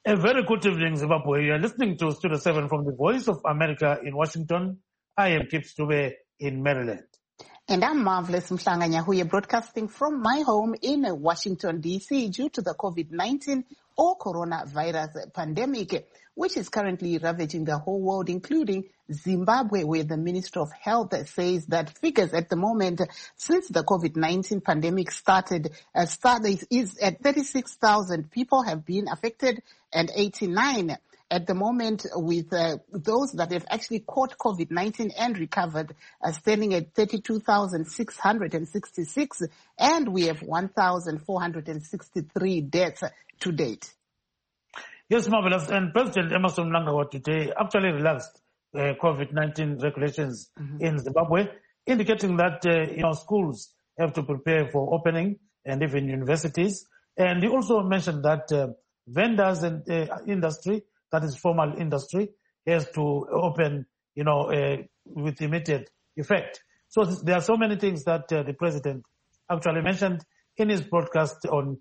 A very good evening, Zimbabwe. You are listening to Studio 7 from the Voice of America in Washington. I am Kip Stube in Maryland. And I'm Marvelous Mhlanga Nyahuye, broadcasting from my home in Washington, D.C. due to the COVID-19 or coronavirus pandemic, which is currently ravaging the whole world, including Zimbabwe, where the Minister of Health says that figures at the moment since the COVID-19 pandemic started is at 36,000 people have been affected and 89 at the moment, with those that have actually caught COVID-19 and recovered, standing at 32,666, and we have 1,463 deaths to date. Yes, Marvelous. And President Emmerson Mnangagwa today actually relaxed COVID-19 regulations in Zimbabwe, indicating that schools have to prepare for opening and even universities. And he also mentioned that vendors and industry, that is formal industry, has to open, with immediate effect. So there are so many things that the president actually mentioned in his broadcast on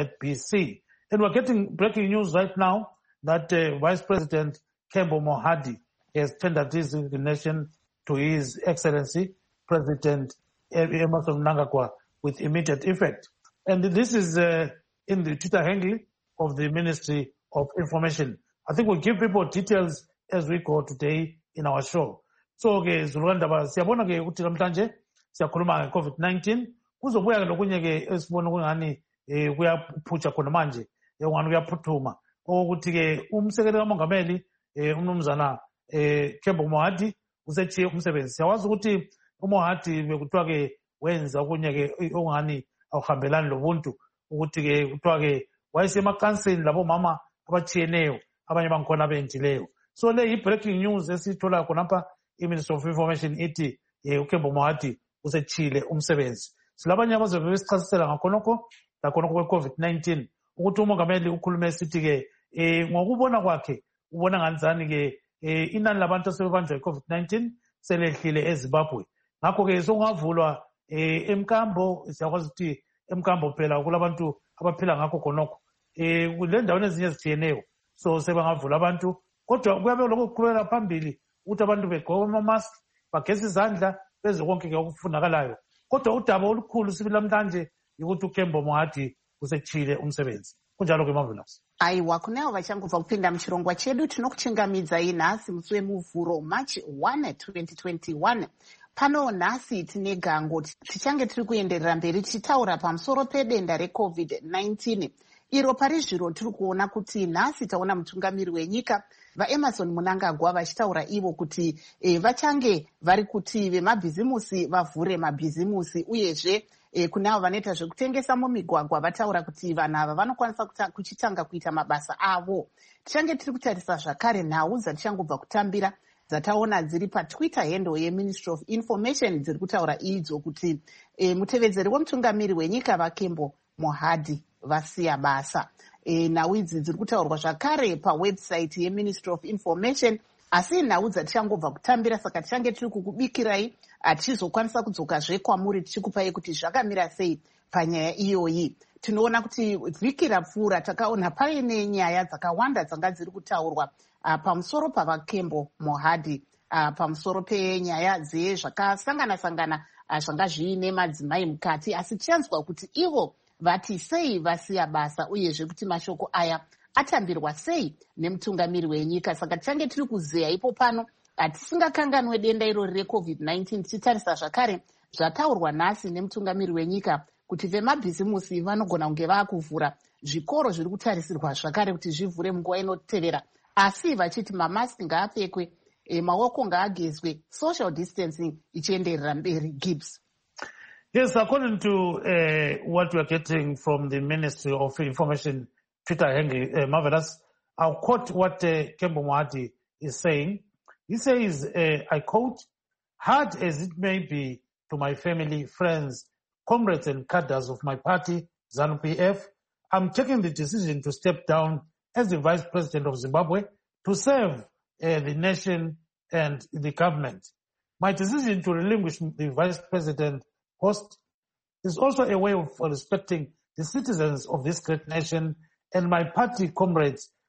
ZBC. And we're getting breaking news right now that Vice President Kembo Mohadi has tendered his resignation to His Excellency President Emmerson Mnangagwa with immediate effect. And this is in the Twitter handle of the Ministry of Information. I think we'll give people details as we go today in our show. So Zulukandaba siyabona ke ukuthi namhlanje siyakhuluma nge-COVID-19 kuzobuya nokunye ke esibona kungani kuyaphutsha khona manje ungani kuyaphuthuma ukuthi ke umsekeli kamongameli umnumzana Kembo Mohadi usechiye umsebenzi. Siyawazi ukuthi uMohadi bekuthiwa ke wenza okunye ke ongani awuhambelani lobuntu ukuthi ke kuthiwa ke wayesemacansini labo mama abachiyeneyo abanye bangikhona abenjileyo. So le yi-breaking news esithola khonapha i-Ministry of Information ithi uKembo Mohadi usechile umsebenzi. Silabanye abazobe besichasisela ngakhonokho kwe-COVID-19 ukuthi umongameli ukhulume esithi ke ngokubona kwakhe ubona kanjani ke inani labantu asebebanjwa i-COVID-19 selehlile eZimbabwe. Ngakho ke sokungavulwa eMkambo, siyakwazi ukuthi eMkambo phela kulabantu abaphila ngakho khonokho kule ndaweni ezinye ezithiyeneyo. So sebangavula abantu kodwa kuyabe lokho kuqhubekela phambili ukuthi abantu begqoke ama-mask bageze izandla benze konke ke okufunakalayo. Kodwa udaba olukhulu sibili namhlanje ukuthi uKembo Mohadi usechile umsebenzi. Kunjalo ke Marvelous. Aiwa, kunevo vachangobva kupinda muchirongwa chedu tinokuchingamidzai nhasi musi wemuvhuro March 1, 2021. Pano nhasi tine gango tichange tiri kuenderera mberi tichitaura pamusoro pedenda reCOVID-19. Iro pari zviro tiri kuona kuti nhasi taona mutungamiri wenyika vaEmmerson Mnangagwa vachitaura ivo kuti vachange vari kuti vemabhizimusi vavhure mabhizimusi, uyezve kune avo vanoita zvekutengesa mumigwagwa vataura kuti vanhu ava vanokwanisa kuchitanga kuita mabasa avo. Tichange tiri kutarisa zvakare nhau dzatichangobva kutambira dzataona dziri paTwitter handle yeMinistry of Information dziri kutaura idzo kuti mutevedzeri wemutungamiri wenyika vaKembo Mohadi vasiya basa. Nhau idzi dziri kutaurwa zvakare pawebsite yeMinistry of Information, asi nhau dzatichangobva kutambira, saka tichange tiri kukubikirai tichizokwanisa kudzokazve kwamuri tichikupai kuti zvakamira sei panyaya iyoyi. Tinoona kuti vhiki rapfuura takaona paine nyaya dzakawanda dzanga dziri kutaurwa pamusoro pavaKembo Mohadi, pamusoro penyaya dzezvakasangana-sangana zvanga zviine madzimai mukati, asi tichanzwa kuti ivo vati sei vasiya basa, uyezve kuti mashoko aya atambirwa sei nemutungamiri wenyika. Saka tichange tiri kuzeya ipo pano tisingakanganwe denda irori reCOVID-19, tichitarisa zvakare zvataurwa nhasi nemutungamiri wenyika kuti vemabhizimusi vanogona kunge vaakuvhura zvikoro zviri kutarisirwa zvakare kuti zvivhure munguva inotevera, asi vachiti mamaski ngaapfekwe, maoko ngaagezwe, social distancing ichienderera mberi. Gibbs. Yes, according to what we are getting from the Ministry of Information Twitter handle, Marvelous, I'll quote what Kembo Mohadi is saying. He says, I quote, "Hard as it may be to my family, friends, comrades and cadres of my party, ZANU-PF, I'm taking the decision to step down as the Vice President of Zimbabwe to serve the nation and the government. My decision to relinquish the Vice President post is also a way of respecting the citizens of this great nation and my party comrades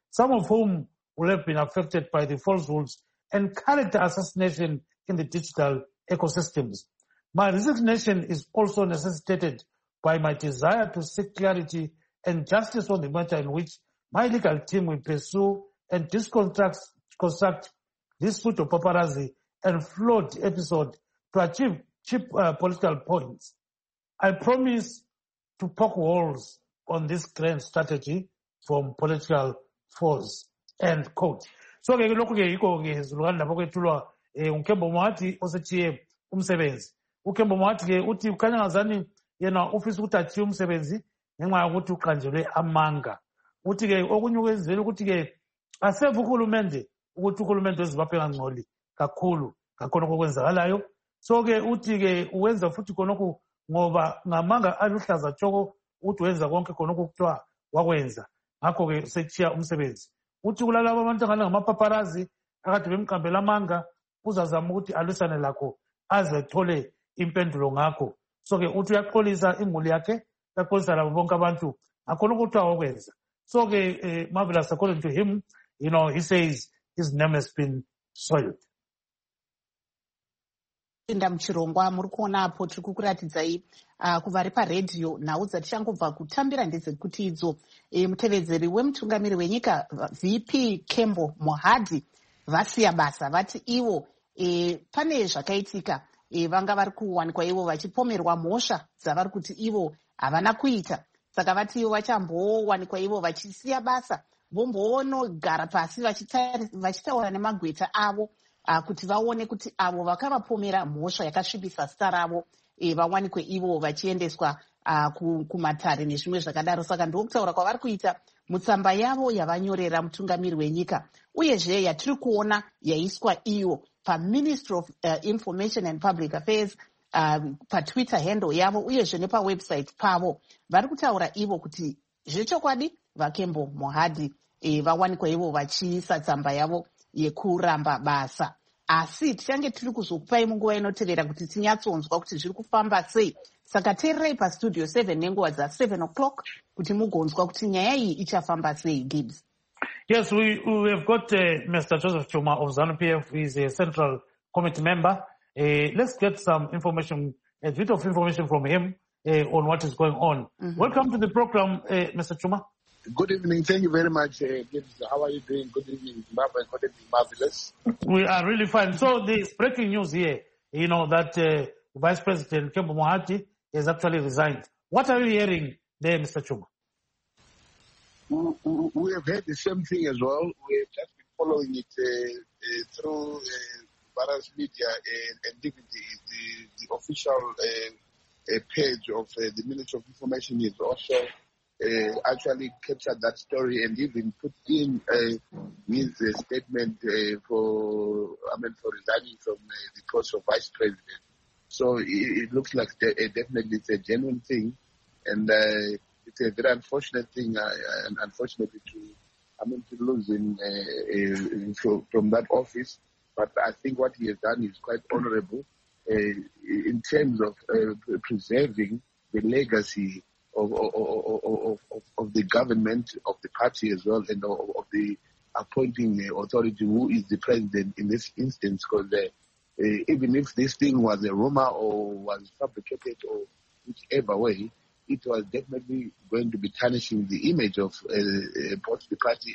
some of whom will have been affected by the falsehoods and character assassination in the digital ecosystems. My resignation is also necessitated by my desire to seek clarity and justice on the matter in which my legal team will pursue and construct this pseudo paparazzi and flawed episode to achieve cheap political points. I promise to poke holes on this grand strategy from political foes. End quote. So ke lokhu ke yikho ke zilukani lapho kwethulwa uKembo Moati osechiye umsebenzi. uKembo Moati ke uthi ukhanya ngazani yena ufisa ukuthi achiye umsebenzi ngenxa yokuthi uqanjelwe amanga. Uthi ke okunye ukwenzela ukuthi ke asevu uhulumende ukuthi uhulumende weZimbabwe ngangcoli kakhulu ngakhona okwenzakalayo. So ke uthi ke uwenza futhi khonokho ngoba ngamanga aluhlaza tshoko uthi wenza konke khonokho kuthiwa wakwenza. Ngakho ke sechiya umsebenzi. Uthi kulalabo abantu ngale ngamapaparazi akade bemqambela amanga uzazama ukuthi alwisane lakho aze thole impendulo ngakho. So ke uthi uyaxolisa imuli yakhe uyaxolisa labo bonke abantu ngakhona ukuthi wakwenza. So ke Marvelous, according to him, he says his name has been soiled. Pinda Muchirongwa muri kuona apo tiri kukuratidzai kuvari paredhiyo nhau dzatichangobva kutambira ndedzekuti idzo mutevedzeri wemutungamiri wenyika VP Kembo Mohadi vasiya basa vati ivo pane zvakaitika vanga vari kuwanikwa ivo vachipomerwa mhosva dzavari kuti ivo havana kuita. Saka vati ivo vachambowanikwa ivo vachisiya basa vombonogara pasi vachitaura nemagweta avo kuti vaone kuti avo vakavapomera mhosva yakasvibisa zita ravo vawanikwe ivo vachiendeswa kumatare nezvimwe zvakadaro. Saka ndokutaura kwavari kuita mutsamba yavo yavanyorera mutungamiri wenyika, uyezve yatiri kuona yaiswa iyo paMinistry of Information and Public Affairs paTwitter handle yavo uyezve nepawebsite pavo. Vari kutaura ivo kuti zvechokwadi vaKembo Mohadi vawanikwa ivo vachiisa tsamba yavo yekuramba basa. Asi tichange tiri kuzokupai munguva inotevera kuti tinyatsonzwa kuti zviri kufamba sei. Saka teererai pastudio 7 nenguva dza7 o'clock kuti mugonzwa kuti nyaya iyi ichafamba sei. Gibbs. Yes, we have got Mr. Joseph Chuma of ZANU-PF. He's a central committee member. Let's get some information, a bit of information from him on what is going on. Welcome to the program, Mr. Chuma. Good evening. Thank you very much, Gibbs. How are you doing? Good evening, Zimbabwe. Good evening, Marvelous. We are really fine. So there's breaking news here, that Vice President Kembo Mohadi has actually resigned. What are you hearing there, Mr. Chuma? We have heard the same thing as well. We have just been following it through various media and even the official page of the Ministry of Information is also actually captured that story and even put in his statement for resigning from the post of Vice President. So it looks like definitely it's a genuine thing, and it's a very unfortunate thing, and unfortunately to lose him from that office. But I think what he has done is quite honorable in terms of preserving the legacy of the government, of the party as well, and of the appointing authority who is the president in this instance. Because even if this thing was a rumor or was fabricated or whichever way, it was definitely going to be tarnishing the image of both the party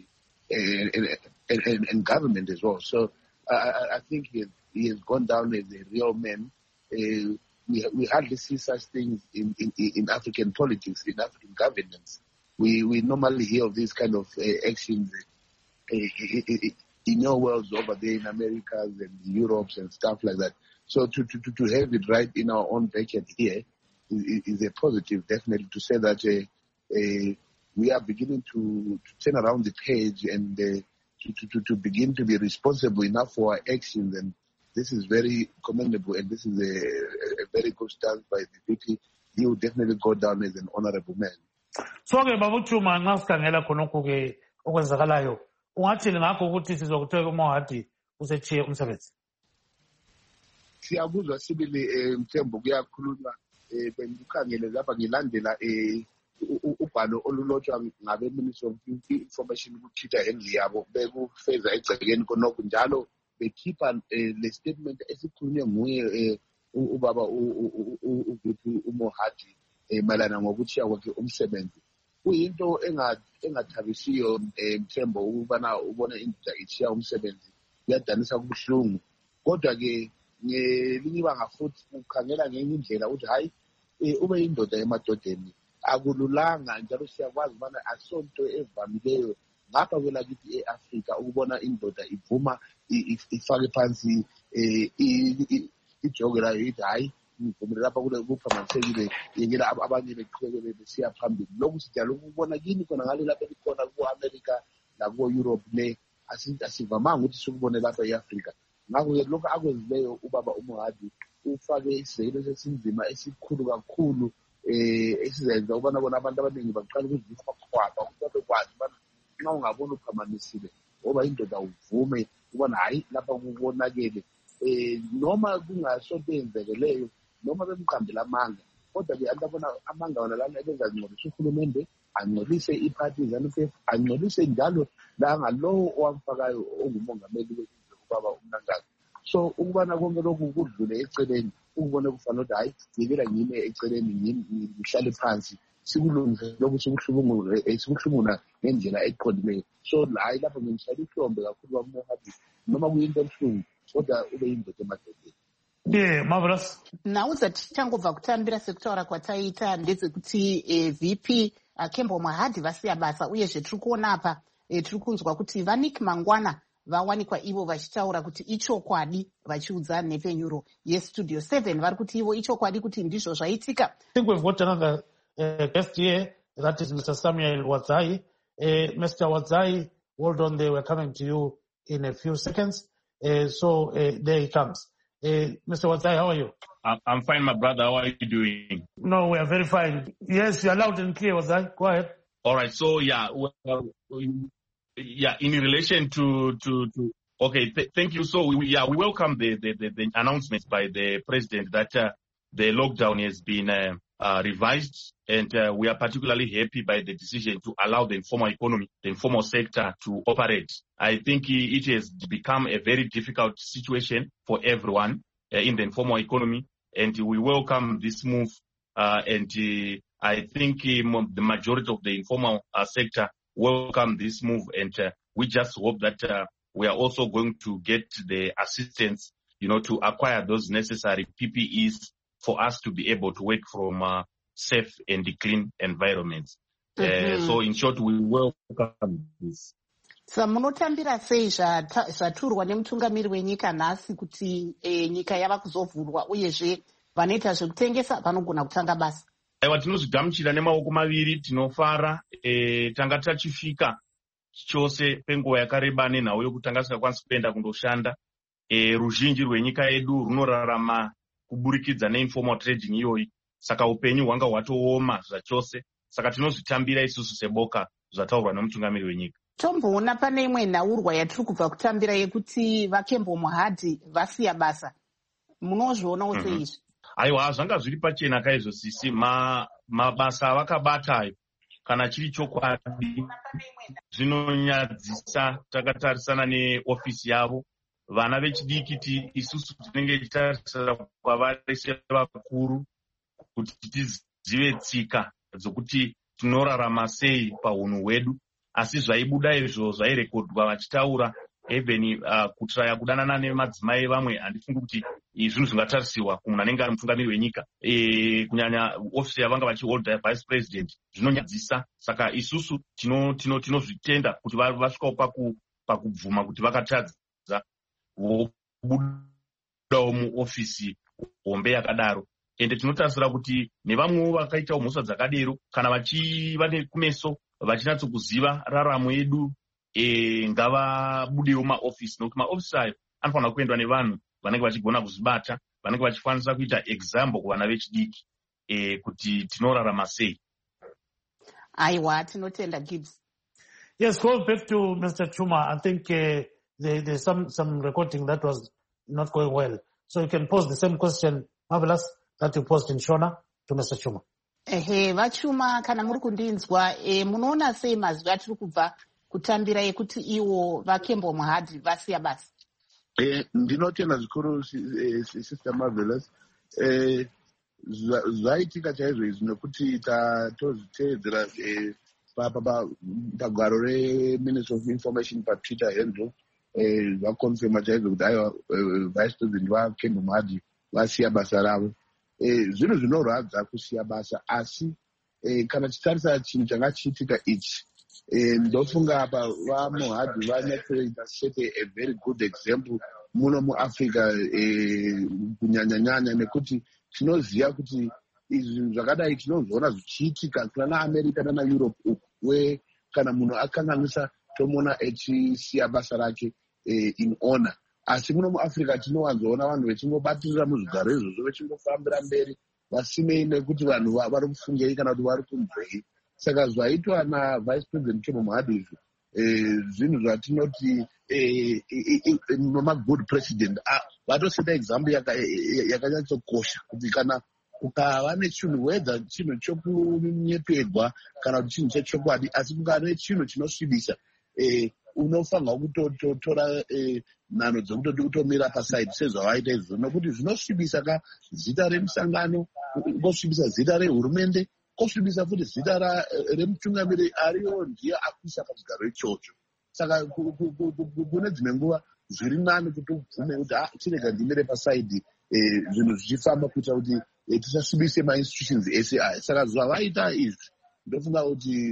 and government as well. So I think he has gone down as a real man. We hardly see such things in African politics, in African governance. We normally hear of these kind of actions in your worlds over there in Americas and Europes and stuff like that. So to have it right in our own backyard here is a positive, definitely, to say that we are beginning to turn around the page and to begin to be responsible enough for our actions. And this is very commendable, and this is a very good stance by the VP. He will definitely go down as an honorable man. So ke babuchuma ngasikhangela khonokho ke okwenzakalayo. Ungathini ngakho ukuthi sizokuthola uMohadi usechiye umsebenzi? Siyabuzwa sibili Mthembu kuyakhulunywa bengikhangele lapha ngilandela ubhalo olulotshwa ngabe-Ministry of Information ku-Twitter handle yabo bekufeza egcekeni khonokho njalo bekhipha le statement esikhulunywe nguye ubaba uVP uMohadi mayelana ngokutshiya kwakhe umsebenzi. Kuyinto engathabisiyo Mthembo ukubana ubone indoda itshiya umsebenzi, kuyadanisa kubuhlungu. Kodwa-ke ngelinye ibanga futhi ukhangela ngenye indlela uthi hayi ube indoda emadodeni akululanga, njalo siyakwazi ubana asonto evamileyo ngapha kwelakithi e-Afrika ukubona indoda ivuma ifake phansi ijoke layo ithi hayi ngivumile lapha kuphambanisekile yekela abanye beqhubeke besiya phambili. Lokhu sijalo ukubona kini khona ngale lapha elikhona ku-Amerika nakuwo-Europe le asivamanga ukuthi sikubone lapha e-Afrika. Ngakho-ke lokhu akwenzileyo ubaba uMohadi ufake isigelo sesinzima esikhulu kakhulu esizenza ukubana bona abantu abaningi baqala ukuzivisa amakhwaba ukuthi babekwazi ubana nxa ungabona uphamanisile oba indoda uvume ubona hayi lapha kubonakele noma kungasonto eyenzekeleyo noma bemqambela amanga. Kodwa-ke abona amanga wona lana ebezangcolisa uhulumende, angcolise i-party ZANU-PF, angcolise njalo langalowo owamfakayo ongumongameli wezizwe ubaba uMnangagwa. So ukubana konke lokhu kudlule eceleni ukubone kufanele ukuthi hayi ngibela ngime eceleni ngihlale phansi sikulungise lokhu sikuhlumuna ngendlela eqondileyo. So hayi lapho ngimshayela ihlombe kakhulu kwaMohadi noma kuyinto ebuhlungu kodwa ube yindoda emadodeni. Yeah, marvelous. Nhau dzatichangobva kutambira sekutaura kwataita ndedzekuti VP Kembo Mohadi vasiya basa uyezve tiri kuona apa tiri kunzwa kuti Vanik Mangwana vawanikwa ivo vachitaura kuti ichokwadi vachiudza nhepfenyuro yeStudio 7 vari kuti ivo ichokwadi kuti ndizvo zvaitika. I think we've got another guest here, that is Mr. Samuel Wadzai. Mr. Wadzai, hold on there, we're coming to you in a few seconds. So there he comes. Mr. Wadzai, how are you? I'm fine, my brother. How are you doing? No, we are very fine. Yes, you're loud and clear, Wadzai. Go ahead. All right. So, in relation to okay, thank you. So, we welcome the announcement by the president that the lockdown has been revised, and we are particularly happy by the decision to allow the informal economy, the informal sector to operate. I think it has become a very difficult situation for everyone in the informal economy, and we welcome this move. And I think the majority of the informal sector welcome this move, and we just hope that we are also going to get the assistance, to acquire those necessary PPEs for us to be able to work from safe and clean environments. So in short, we welcome this. Munotambira sei zvaturwa nemutungamiri wenyika nhasi kuti nyika yava kuzovhurwa uyezve vanoita zvekutengesa vanogona kutanga basa? Aiwa, tinozvigamuchira nemaoko maviri, tinofara. Tanga tachifika chose penguva yakareba nenhau yokutanga tisingakwanisi kuenda kundoshanda. Ruzhinji rwenyika yedu runorarama kuburikidza neinformal trading iyoyi, saka upenyu hwanga hwatooma zvachose. Saka tinozvitambira isusu seboka zvataurwa nemutungamiri wenyika. Tomboona pane imwe nhaurwa yatiri kubva kutambira yekuti vaKembo Mohadi vasiya basa. Munozvionawo seizvi? Aiwa, zvanga zviri pachena kaizvo sisi. Mabasa avakabatayo kana chiri chokwadi zvinonyadzisa. Takatarisana neofisi yavo, vana vechidiki isusu tinenge tichitarisira kwavari sevakuru kuti tizive tsika dzokuti tinorarama sei paunhu hwedu. Asi zvaibuda izvo zvairekodwa vachitaura even kutraya kudanana nemadzimai vamwe, handifungi kuti zvinhu zvingatarisiwa kumunhu anenge ari mutungamiri wenyika, kunyanya ofisi yavanga vachiholda vice president. Zvinonyadzisa. Saka isusu tinozvitenda kuti vasvikawo pakubvuma kuti vakatadza vobudawo muofisi hombe yakadaro. Ende tinotarisira kuti nevamwewo vakaitawo mhosva dzakadero, kana vachiva kumeso vachinatsokuziva raramo yedu, ngavabudewo maofisi, nokuti maofisi ayo anofanira kuendwa nevanhu vanenge vachigona kuzvibata, vanenge vachikwanisa kuita example kuvana vechidiki kuti tinorarama sei. Aiwa, tinotenda Gibbs. Yes, go back to Mr. Chuma. I think there's some recording that was not going well. So you can pose the same question, Marvelous, that you posed in Shona to Mr. Chuma. Vachuma kana muri kundinzwa, munoona sei mazuva atiri kubva kutambira ekuti iwo vaKembo Mohadi vasiya basa? Ndinotenda zvikuru Sister Marvelous. Zvaitika chaizvo izvi nekuti tozviteedzera pagwaro reMinistry of Information paTwitter handle vakonfirma chaizvo kuti aiwa Vice President vaKembo Mohadi vasiya basa ravo. Zvinhu zvinorwadza kusiya basa, asi kana tichitarisa chinhu changa chiitika ichi, ndofunga apa vaMohadi vanyatsosete a very good example muno muAfrica, kunyanya-nyanya nekuti tinoziva kuti izvi zvakadai tinozviona zvichiitika kuna America nana Europe uku, kana munhu akanganisa tomuona echisiya basa rake in honor. Asi muno muAfrica tinowanzoona vanhu vechingobatirira muzvigaro izvozvo vechingofambira mberi vasinei nekuti vanhu vari kufungei kana kuti vari kunzwei. Saka zvaitwa naVice President Kembo Mohadi izvi zvinhu zvatinoti good president, vatoseta example yakanyatsokosha kuti kana ukava nechinhu wedza chinhu chokunyepedwa kana kuti chinhu chechokwadi, asi kukava nechinhu chinosvibisa, unofanirwa kutotora nhano dzokutoti kutomira pasaidi sezvavaita izvo, nokuti zvinosvibisa ka zita remusangano, kosvibisa zita rehurumende, kosvibisa futi zita remutungamiri ariyo ndiye akuisa pachigaro ichocho. Saka kune dzimwe nguva zviri nani kuti ubvume kuti chirega ndimire pasaidi, zvinhu zvichifamba kuita kuti tisasvibise mainstitutions ese aya. Saka zvavaita izvi ndofunga kuti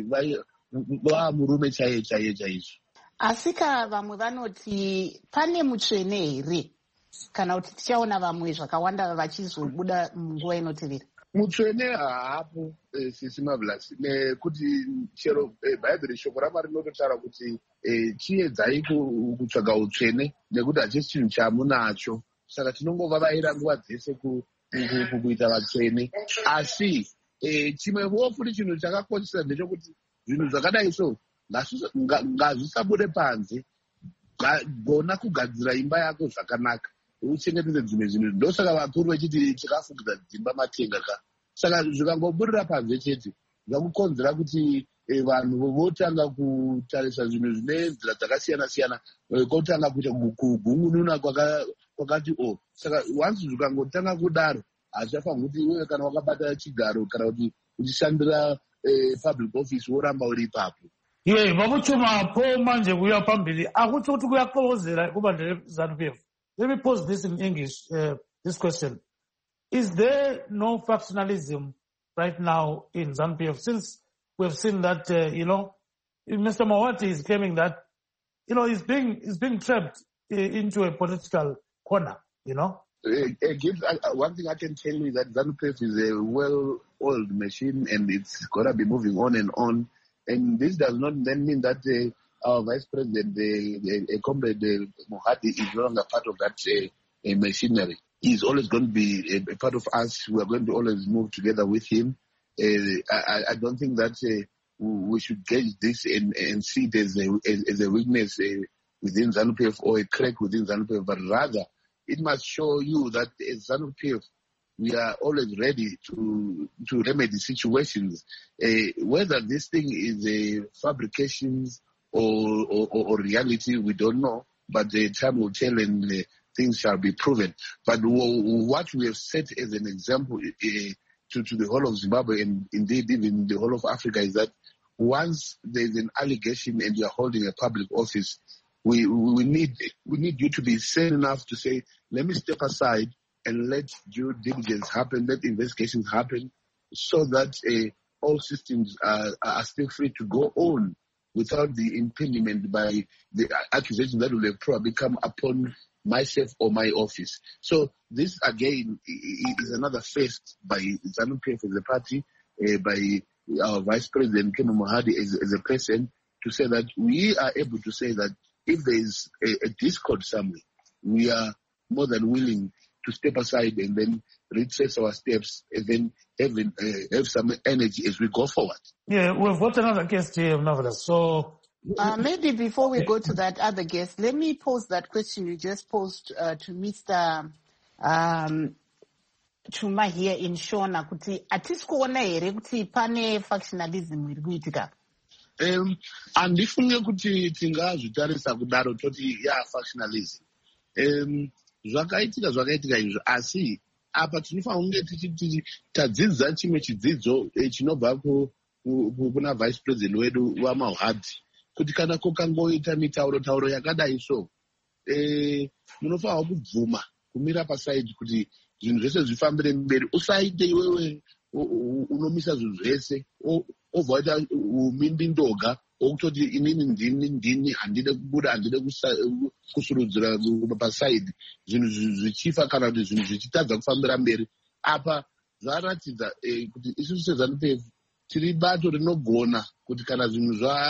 vamurume chaiye chaizvo. Asika vamwe vanoti pane mutsvene here kana kuti tichaona vamwe zvakawanda vachizobuda munguva inotevera? Mutsvene haapo, Sisi Marvelous, nekuti chero Bhaibheri shoko raMwari rinototaura kuti chiedzai kutsvaga utsvene nekuti hachisi chinhu chamunacho. Saka tinongovabaira nguva dzese kuita vatsvene. Asi chimwewo futi chinhu chakakoshesa ndechekuti zvinhu zvakadai so ngazvisabude panze. Gona kugadzira imba yako zvakanaka, uchengetedze dzimwe zvinhu. Ndosaka vakuru vechiti tikafukidza dzimba matenga ka. Saka zvikangoburira panze chete zvakukonzera kuti vanhu votanga kutarisa zvinhu zvine nzira dzakasiyana-siyana, kotanga kuita kugungununa kwakati Saka once zvikangotanga kudaro, hazvichafanirwi kuti iwe kana wakabata chigaro kana kuti uchishandira public office woramba uri ipapo. Vamuchuma po manje kuya pambili akuthi ukuthi kuyaxokozela kubandla leZANU-PF. Let me pose this in English, this question. Is there no factionalism right now in ZANU-PF, since we've seen that, Mr. Mohadi is claiming that, he's being trapped into a political corner, One thing I can tell you is that ZANU-PF is a well-oiled machine and it's going to be moving on and on. And this does not then mean that our Vice President, Comrade Mohadi, is no longer part of that machinery. He's always going to be a part of us. We are going to always move together with him. I don't think that we should gauge this and see it as a weakness within ZANU-PF or a crack within ZANU-PF, but rather it must show you that as ZANU-PF, we are always ready to remedy situations. Whether this thing is fabrications or reality, we don't know, but the time will tell and things shall be proven. But what we have set as an example to the whole of Zimbabwe and indeed even the whole of Africa is that once there's an allegation and you're holding a public office, we need you to be sane enough to say, let me step aside and let due diligence happen, let investigations happen, so that all systems are still free to go on without the impediment by the accusations that will have probably come upon myself or my office. So this, again, is another first by ZANU-PF as a party, by our Vice President Kembo Mohadi as a person, to say that we are able to say that if there is a discord somewhere, we are more than willing to step aside and then retrace our steps and then have some energy as we go forward. Yeah, we've got another guest here, Marvelous. So maybe before we go to that other guest, let me pose that question you just posed to Mr. Chuma here in Shona kuti atisi kuona here kuti pane factionalism iri kuitika. Handifunge kuti tingazvitarisa kudaro toti factionalism. Zvakaitika izvo, asi apa tinofanira kunge tichiti tadzidza chimwe chidzidzo chinobva kuna vice president wedu waMahadi kuti kana kokangoita mitauro yakadai so munofanira kubvuma kumira pasaidi kuti zvinhu zvese zvifambire mberi. Usaite iwewe unomisa zvinhu zvese obva waita umimbi ndoga okutoti inini ndini handide kubuda, handide kusurudzira pasaidi, zvinhu zvichifa kana kuti zvinhu zvichitadza kufambira mberi. Apa zvaratidza kuti isusu seZANU-PF tiri bato rinogona kuti kana zvinhu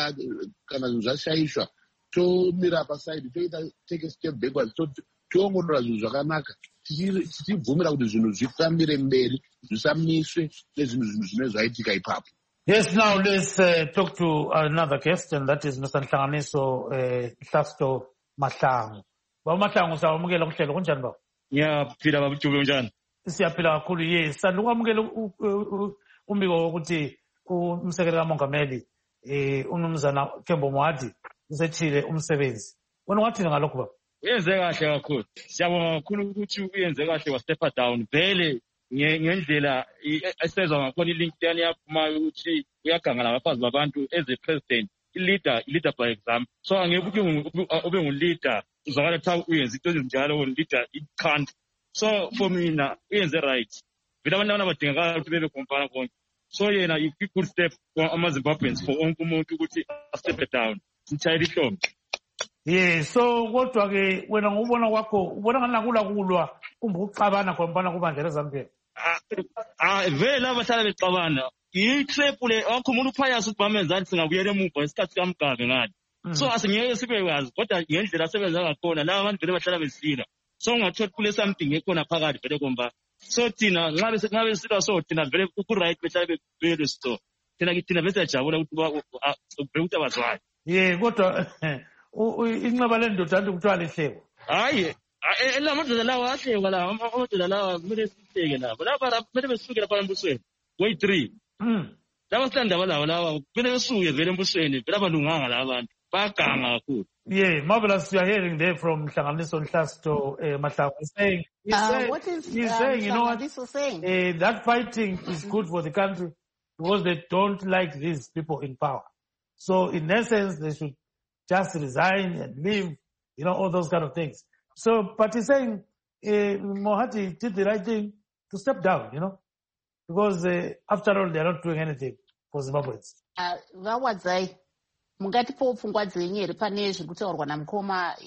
zvashaishwa tomira pasaidi, toita take a step backward, toongorora zvinhu zvakanaka, tichibvumira kuti zvinhu zvifambire mberi, zvisamiswe nezvinhu zvine zvaitika ipapo. Yes, now let's talk to another guest, and that is Mr. Nhlanganiso Hlasto Mahlangu. Baba Mahlangu, sawamukela kuhlelo kunjani baba? Ngiyaphila baba Mjubi unjani? Siyaphila kakhulu, yes. Sandukwamukela umbiko wokuthi umsekeli kamongameli uMnumzana Kembo Moadi usethile umsebenzi. Wena wathini ngalokho baba? Uyenze kahle kakhulu. Siyabonga kakhulu ukuthi uyenze kahle wa-step down. Vele ngendlela esezwa ngakhona iLinkedIn yaphumayo ukuthi uyagangana ngaphansi kwabantu as a president, leader by example. So angeke ukuthi ube ngu-leader uzakala kuthiwa uyenza into ezinjalo, leader i-country. So for mina uyenze right. Vele abantu abadingakala ukuthi bebe kompana konke. So yena i-good step ama-Zimbabweans for wonke umuntu ukuthi a-step down. Sitshayela ihlombe. Yeah, so kodwa ke wena ngubona kwakho ubona nganakula kulwa kumbe ukuxabana khompana kubandla leZANU-PF. Vele abahlala bexabana i-trap le wakho umuntu uphayasa ukuthi bamenzani singabuyela emuva isikhathi kaMgabe ngani. So asingeke sibekwazi kodwa ngendlela asebenza ngakhona laba bantu vele bahlala besila. So ungathola kule something ekhona phakathi vele komba. So thina nxa besila so thina vele ku-right behlala bebele store. Thina bese yajabula ukuthi abazwayo. Yeah, kodwa inqaba lendoda anti kuthiwa lihleko. Hayi amadoda lawa ahlekwa lawa, amadoda lawa kumele sihleke labo. Laba kumele besuke lapha embusweni. Way 3. Laba silandaba lawa kumele besuke vele embusweni. Vele abalunganga laba bantu. Baganga kakhulu. Yeah, marvelous. You are hearing there from Nhlanganiso Hlasto Mahlangu. He's saying, you know what? That fighting is good for the country because they don't like these people in power. So in essence, they should just resign and leave, you know, all those kind of things. So, but he's saying Moadi did the right thing to step down, you know, because after all, they're not doing anything for Zimbabweans. Vawadzai, mungatipo pfungwa dzenyu here pane zviri kutaurwa naMukoma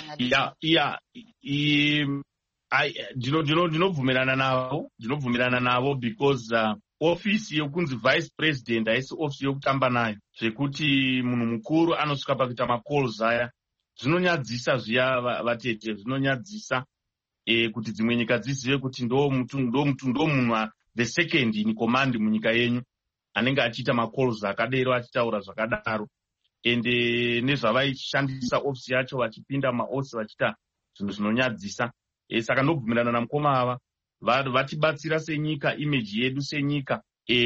ndinobvumirana navo because ofisi yokunzi vice president haisi ofisi yokutamba nayo, zvekuti munhu mukuru anosvika pakuita macalls aya. Zvinonyadzisa zviya vatete, zvinonyadzisa kuti dzimwe nyika dzizive kuti ndo munhu the second in command munyika yenyu anenge achiita macalls akadero, achitaura zvakadaro, ende nezvavaishandisa ofisi yacho vachipinda maosi vachiita zvinhu zvinonyadzisa. Saka ndobvumirana naMukoma ava vatibatsira senyika, image yedu senyika,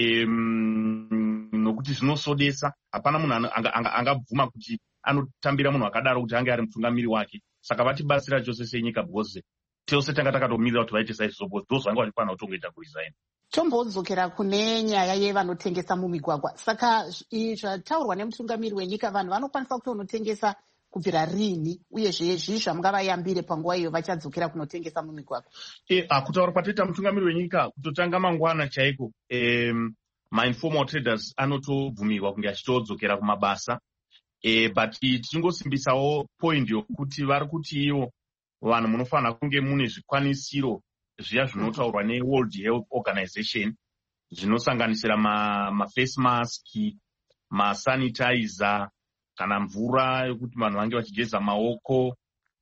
nokuti zvinosodesa. Hapana munhu angabvuma kuti anotambira munhu akadaro kuti ange ari mutungamiri wake. Saka vatibatsira chose senyika because tose tanga takatomirira kuti vaite saizvo, because those vanga vachifanira kutongoita kuresign. Tombodzokera kune nyaya yevanotengesa mumigwagwa. Saka zvataurwa nemutungamiri wenyika, vanhu vanokwanisa kutonotengesa kubvira rini, uye zvizvi zvamungavayambire panguva iyo vachadzokera kunotengesa mumigwagwa? Kutaura kwatoita mutungamiri wenyika, kutotanga mangwana chaiko, ma-informal traders anotobvumirwa kunge achitodzokera kumabasa. But tichingosimbisawo point yokuti vari kuti ivo vanhu munofanira kunge mune zvikwanisiro zviya zvinotaurwa neWorld Health Organization, zvinosanganisira ma-face mask, ma-sanitizer, kana mvura yokuti vanhu vange vachigeza maoko,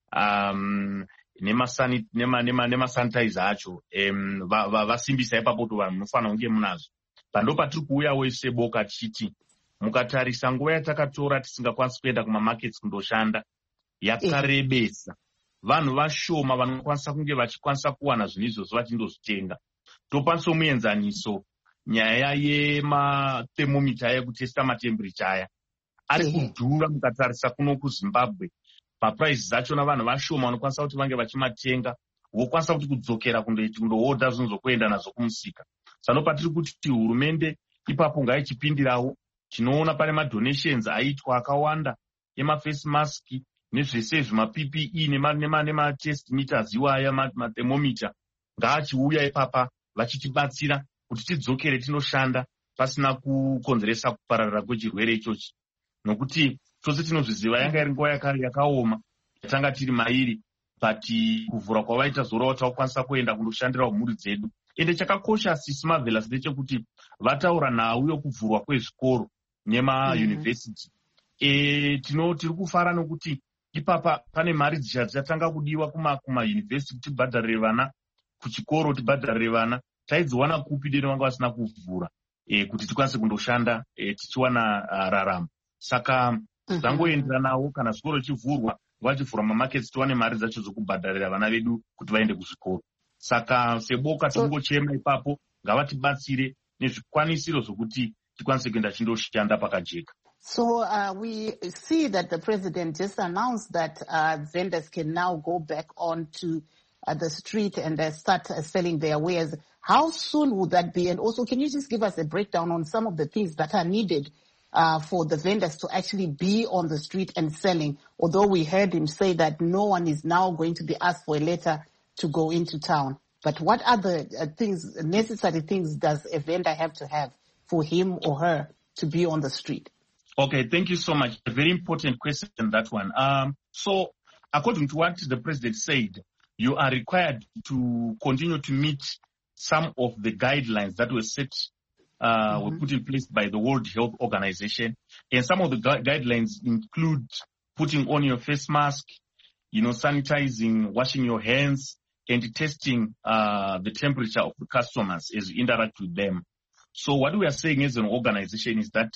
nemasanitizer acho. Vasimbisa ipapo kuti vanhu munofanira kunge munazvo. Pando patiri kuuyawo seboka chiti mukatarisa nguva yatakatora tisingakwanisi kuenda kumamarkets kundoshanda yakarebesa. Vanhu vashoma vanokwanisa kunge vachikwanisa kuwana zvinhu izvozvo vachindozvitenga. topa somuenzaniso nyaya yemathermometer yekutesta matemperature aya ari kudhura mukatarisa kuno kuZimbabwe. Maprices achona vanhu vashoma vanokwanisa kuti vange vachimatenga, vokwanisa kuti kudzokera kundohodha zvinhu zvokuenda nazvo kumusika. Sano patiri kuti hurumende ipapo ngaichipindirawo. Tinoona pane madonations aitwa akawanda emaface mask nezvese zvima-PPE nematest meters iwaya mathermometer. Ngaachiuya ipapa vachitibatsira kuti tidzokere tinoshanda pasina kukonzeresa kupararira kwechirwere ichochi. Nokuti chose tinozviziva yanga iri nguva yakaoma yatanga tiri mairi, but kuvhura kwavaita zora takukwanisa kuenda kundoshandira mhuri dzedu. Ende chakakosha sisi Marvelous ndechekuti vataura nhau yokuvhurwa kwezvikoro nemauniversity. Tiri kufara nokuti ipapa pane mari dzichatanga kudiwa kuma-university kuti tibhadharire vana, kuchikoro tibhadharire vana. Taidziwana kupi deno vanga vasina kuvhura kuti tikwanise kundoshanda tichiwana raramo. Saka zangoenderanawo kana zvikoro chivhurwa, vachivhura mamarkets tiwane mari dzacho dzokubhadharira vana vedu kuti vaende kuzvikoro. Saka seboka tingochema ipapo ngavatibatsire nezvikwanisiro zvokuti tikwanise kuenda chindoshanda pakajeka. So we see that the president just announced that vendors can now go back onto the street and start selling their wares. How soon would that be? And also, can you just give us a breakdown on some of the things that are needed for the vendors to actually be on the street and selling? Although we heard him say that no one is now going to be asked for a letter to go into town. But what other necessary things does a vendor have to have for him or her to be on the street? Okay, thank you so much. A very important question, that one. So, according to what the president said, you are required to continue to meet some of the guidelines that were set, were put in place by the World Health Organization. And some of the guidelines include putting on your face mask, sanitizing, washing your hands, and testing the temperature of the customers as you interact with them. So what we are saying as an organization is that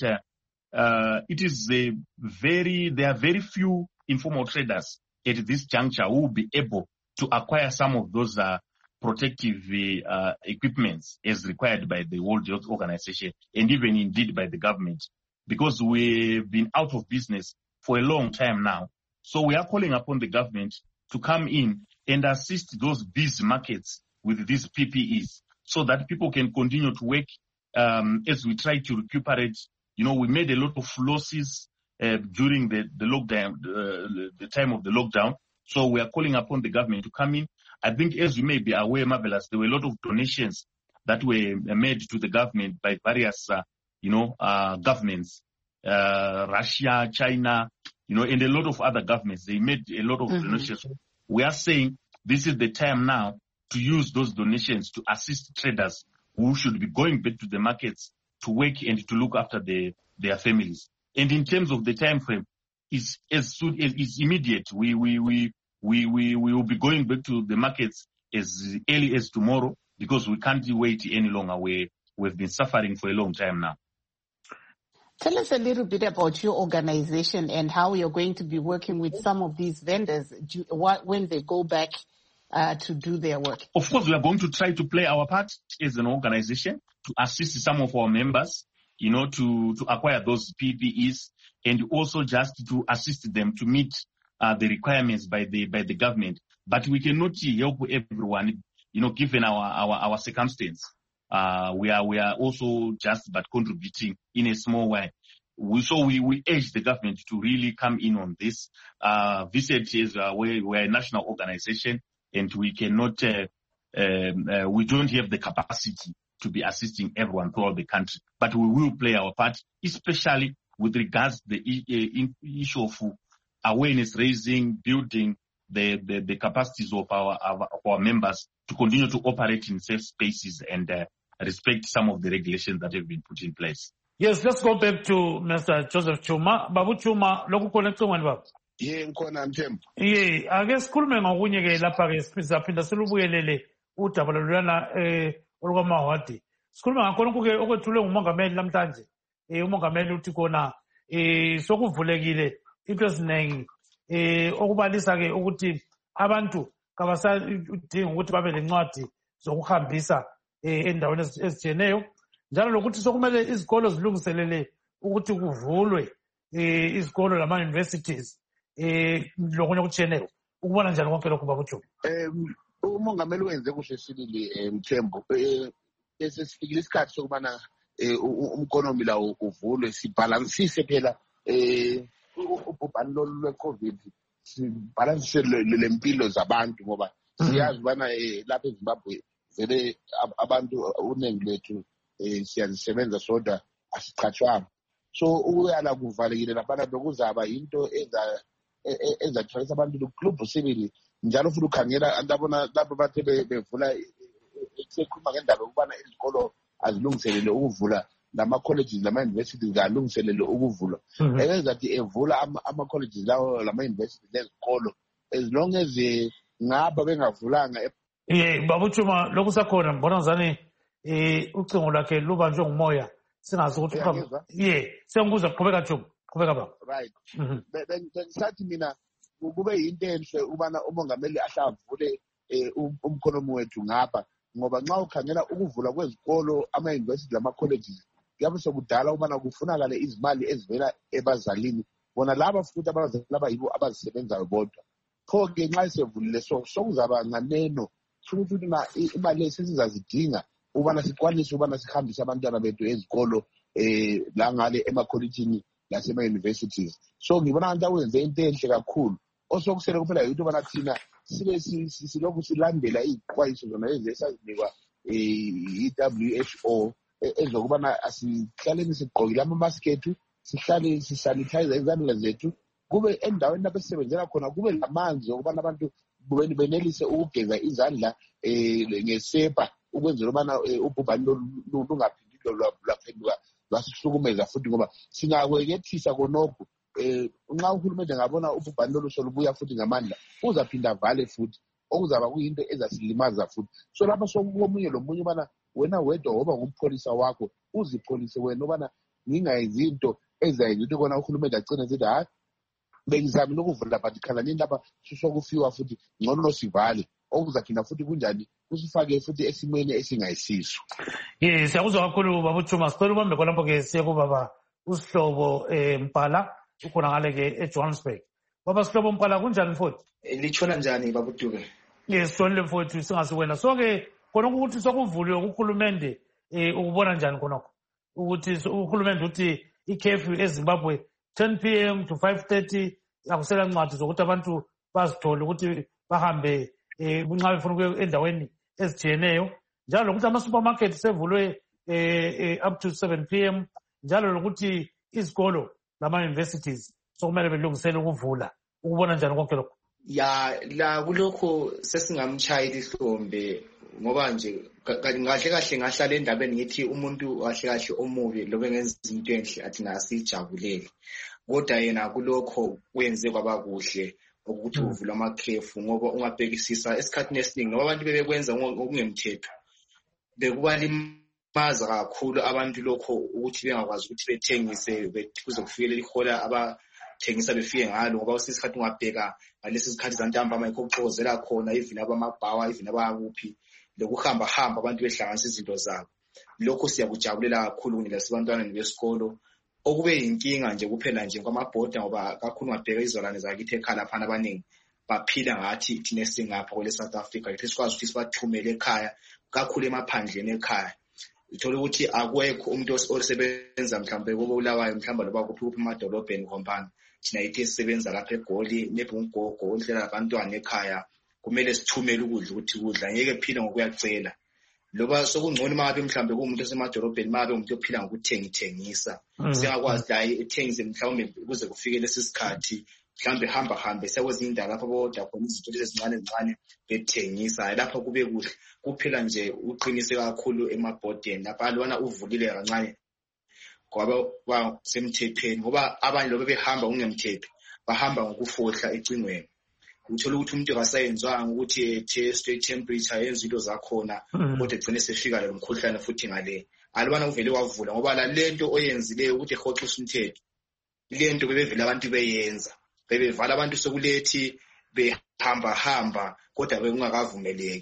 there are very few informal traders at this juncture who will be able to acquire some of those protective equipments as required by the World Health Organization and even indeed by the government, because we've been out of business for a long time now. So we are calling upon the government to come in and assist those busy markets with these PPEs so that people can continue to work as we try to recuperate. We made a lot of losses during the lockdown, the time of the lockdown. So we are calling upon the government to come in. I think, as you may be aware, Marvelous, there were a lot of donations that were made to the government by various, governments, Russia, China, and a lot of other governments. They made a lot of donations. We are saying this is the time now to use those donations to assist traders who should be going back to the markets to work and to look after their families. And in terms of the time frame, it's immediate. We will be going back to the markets as early as tomorrow because we can't wait any longer. We've been suffering for a long time now. Tell us a little bit about your organization and how you're going to be working with some of these vendors when they go back to do their work. Of course, we are going to try to play our part as an organization to assist some of our members, to acquire those PPEs and also just to assist them to meet the requirements by the government. But we cannot help everyone, given our circumstance. We are also just but contributing in a small way. We urge the government to really come in on this. VISET is we're a national organization and we cannot, we don't have the capacity to be assisting everyone throughout the country. But we will play our part, especially with regards to the issue of awareness raising, building the capacities of our members to continue to operate in safe spaces and respect some of the regulations that have been put in place. Yes, let's go back to Mr. Joseph Chuma. Babu Chuma, loku connecto ngani? Ngkhona Mthembu. Ake sikhulume ngokunye ke lapha ke siphinda silubuyelele udaba lolwana olukwamahwadi. Sikhuluma ngakho ke okwethulwe ngumongameli namhlanje. Umongameli uthi kona sokuvulekile into eziningi okubalisa ke ukuthi abantu kabasadinga ukuthi babe lencwadi zokuhambisa endaweni ezitshiyeneyo, njalo lokuthi sokumele izikolo zilungiselele ukuthi kuvulwe izikolo lama-universities lokunye okutshiyeneyo. Ukubona njani konke lokhu babuJuma? Umongameli wenze kuhle sibili Mthembu. Sesifikile isikhathi sokubana umkonomi lawo uvulwe, sibhalansise phela ubhubhane lolu lwe-COVID, sibhalansise lempilo zabantu, ngoba siyazi ubana lapha eZimbabwe vele abantu uningi lethu siyazisebenza sodwa asichachwanga. So ukuyala kuvalekile laphana bekuzaba into ezathwalisa abantu club sibili, njalo futhi ukhangela ndabona lapho bathe bevula sekhuluma ngendaba ukubana izikolo azilungiselele ukuvula, lama-colleges lama-universities alungiselele ukuvula. Ezathi evula ama-colleges lawo lama-universities lezikolo, as long as ngapha bengavulanga. babuJuma, lokhu sakhona ngibona ngizani ucingo lwakhe lubanjwe ngumoya, singazi ukuthi sengikuza qhubeka Juma, qhubeka baba. Right. Bengisathi mina kube yinto enhle ubana umongameli ahlavule umkhonomi wethu ngapha, ngoba nxa ukhangela ukuvula kwezikolo, ama-university lama-colleges, kuyabe sekudala ubana kufunakale izimali ezivela ebazalini, bona laba futhi abazali abayibo abazisebenzayo bodwa. Pho-ke nxa sevulile sokuzaba nganeno futhi imali esizazidinga ubana sikwanise ubana sihambise abantwana bethu ezikolo la ngale ema-collegeini lasema-universities. So ngibona abantu awenze into enhle kakhulu. Osokusele kuphela yinto ubana thina sibe silokhu silandela iy'xwayiso zona lezi esazinikwa i-WHO ezokubana asihlaleni sigqokile amamaski ethu, sihlale sisanithayiza izandla zethu, kube endaweni lapho esisebenzela khona kube lamanzi okubana abantu benelise ukugeza izandla ngesepa, ukwenzela ubana ubhubhane lungaphindi lwaphenduka lwasihlukumeza futhi, ngoba singakwekethisa khonokho. Nxa uhulumende ngabona ubhubhane lolu solubuya futhi ngamandla, uzaphinda vale futhi, okuzaba kuyinto ezasilimaza futhi. So lapha sokukomunye lomunye ubana wena wedwa woba ngumpholisa wakho, uzipholise wena ubana ngingayenzi into ezayenza ukuthi kona uhulumende agcine sithi hayi bengizamile ukuvula but khalanini lapha sokufiwa futhi ngcono sivale, okuzaphinda futhi kunjani kusifake futhi esimweni esingayisiso. Siyakuzwa kakhulu babuJuma. Sicela ubambe khonapho-ke siye kubaba uSihlobo Mpala, ukhona ngale-ke eJohannesburg. Baba Sihlobo Mpala, kunjani mfowethu? Litshona njani babuDube? Sitshonile mfowethu, singasiwena. So-ke khonokho ukuthi sokuvuliwe kuhulumende, ukubona njani khonokho ukuthi uhulumende uthi i-curfew eZimbabwe 10 p.m. to 5:30 akusela ncwadi zokuthi abantu bazithole ukuthi bahambe nxa befuna ukuya endaweni ezitshiyeneyo, njalo lokuthi ama-supermarket sevulwe up to 7 p.m, njalo lokuthi izikolo lama-universities sokumele belungisele ukuvula. Ukubona njani konke lokho? La kulokho sesingamtshayela ihlombe, ngoba nje kahle ngahlala endabeni ngithi umuntu kahle omubi lobe ngenza into enhle athi nasijabulele, kodwa yena kulokho wenze kwaba kuhle ukuthi uvula amakhefu, ngoba ungabhekisisa esikhathini esiningi ngoba abantu bebekwenza ngokungemthetho bekubalimaza kakhulu abantu lokho ukuthi bengakwazi ukuthi bethengise kuze kufikele ihola abathengisa befike ngalo, ngoba isikhathi ungabheka ngalesi sikhathi zantambama yikho kuxokozela khona even abamabhawa even abakuphi lokuhamba abantu behlanganisa izinto zabo. Lokho siyakujabulela kakhulu lasebantwaneni besikolo. Okube yinkinga nje kuphela nje kwamabhoda, ngoba kakhulu ngabheka izolwane zakithi ekhaya laphana abaningi baphila ngathi thina singapha kwele South Africa, ithi sikwazi ukuthi sibathumele ekhaya kakhulu emaphandleni ekhaya. Uthola ukuthi akwekho umuntu osebenza mhlawumbe koBulawayo mhlawumbe loba kuphi emadolobheni khompana, thina ithi sisebenza lapha eGoli nebungogo ondlela abantwana ekhaya kumele sithumele ukudla ukuthi kudla ngeke phila ngokuyacela. Loba sokungcono mabe mhlawumbe kumuntu esemadolobheni mabe umuntu ophila ngokuthengisa siyakwazi la ethengise mhlawumbe kuze kufike lesi sikhathi mhlawumbe hamba sekwenza indawo lapho bodwa khona izinto ezincane bethengisa, lapha kube kuhle kuphela nje uqinise kakhulu emabhodeni lapha alwana uvulile kancane ngoba semthethweni, ngoba abanye lobe behamba ungemthetho bahamba ngokufohla ecingweni. Uthola ukuthi umuntu akasayenzwanga ukuthi test temperature yenza into zakhona, kodwa egcine sefika lo mkhuhlane futhi ngale alibana uvele wavula, ngoba la lento oyenzileyo ukuthi ehoxisa umthetho lento bebevela abantu beyenza, bebevala abantu sokulethi behamba kodwa bekungakavumeleki.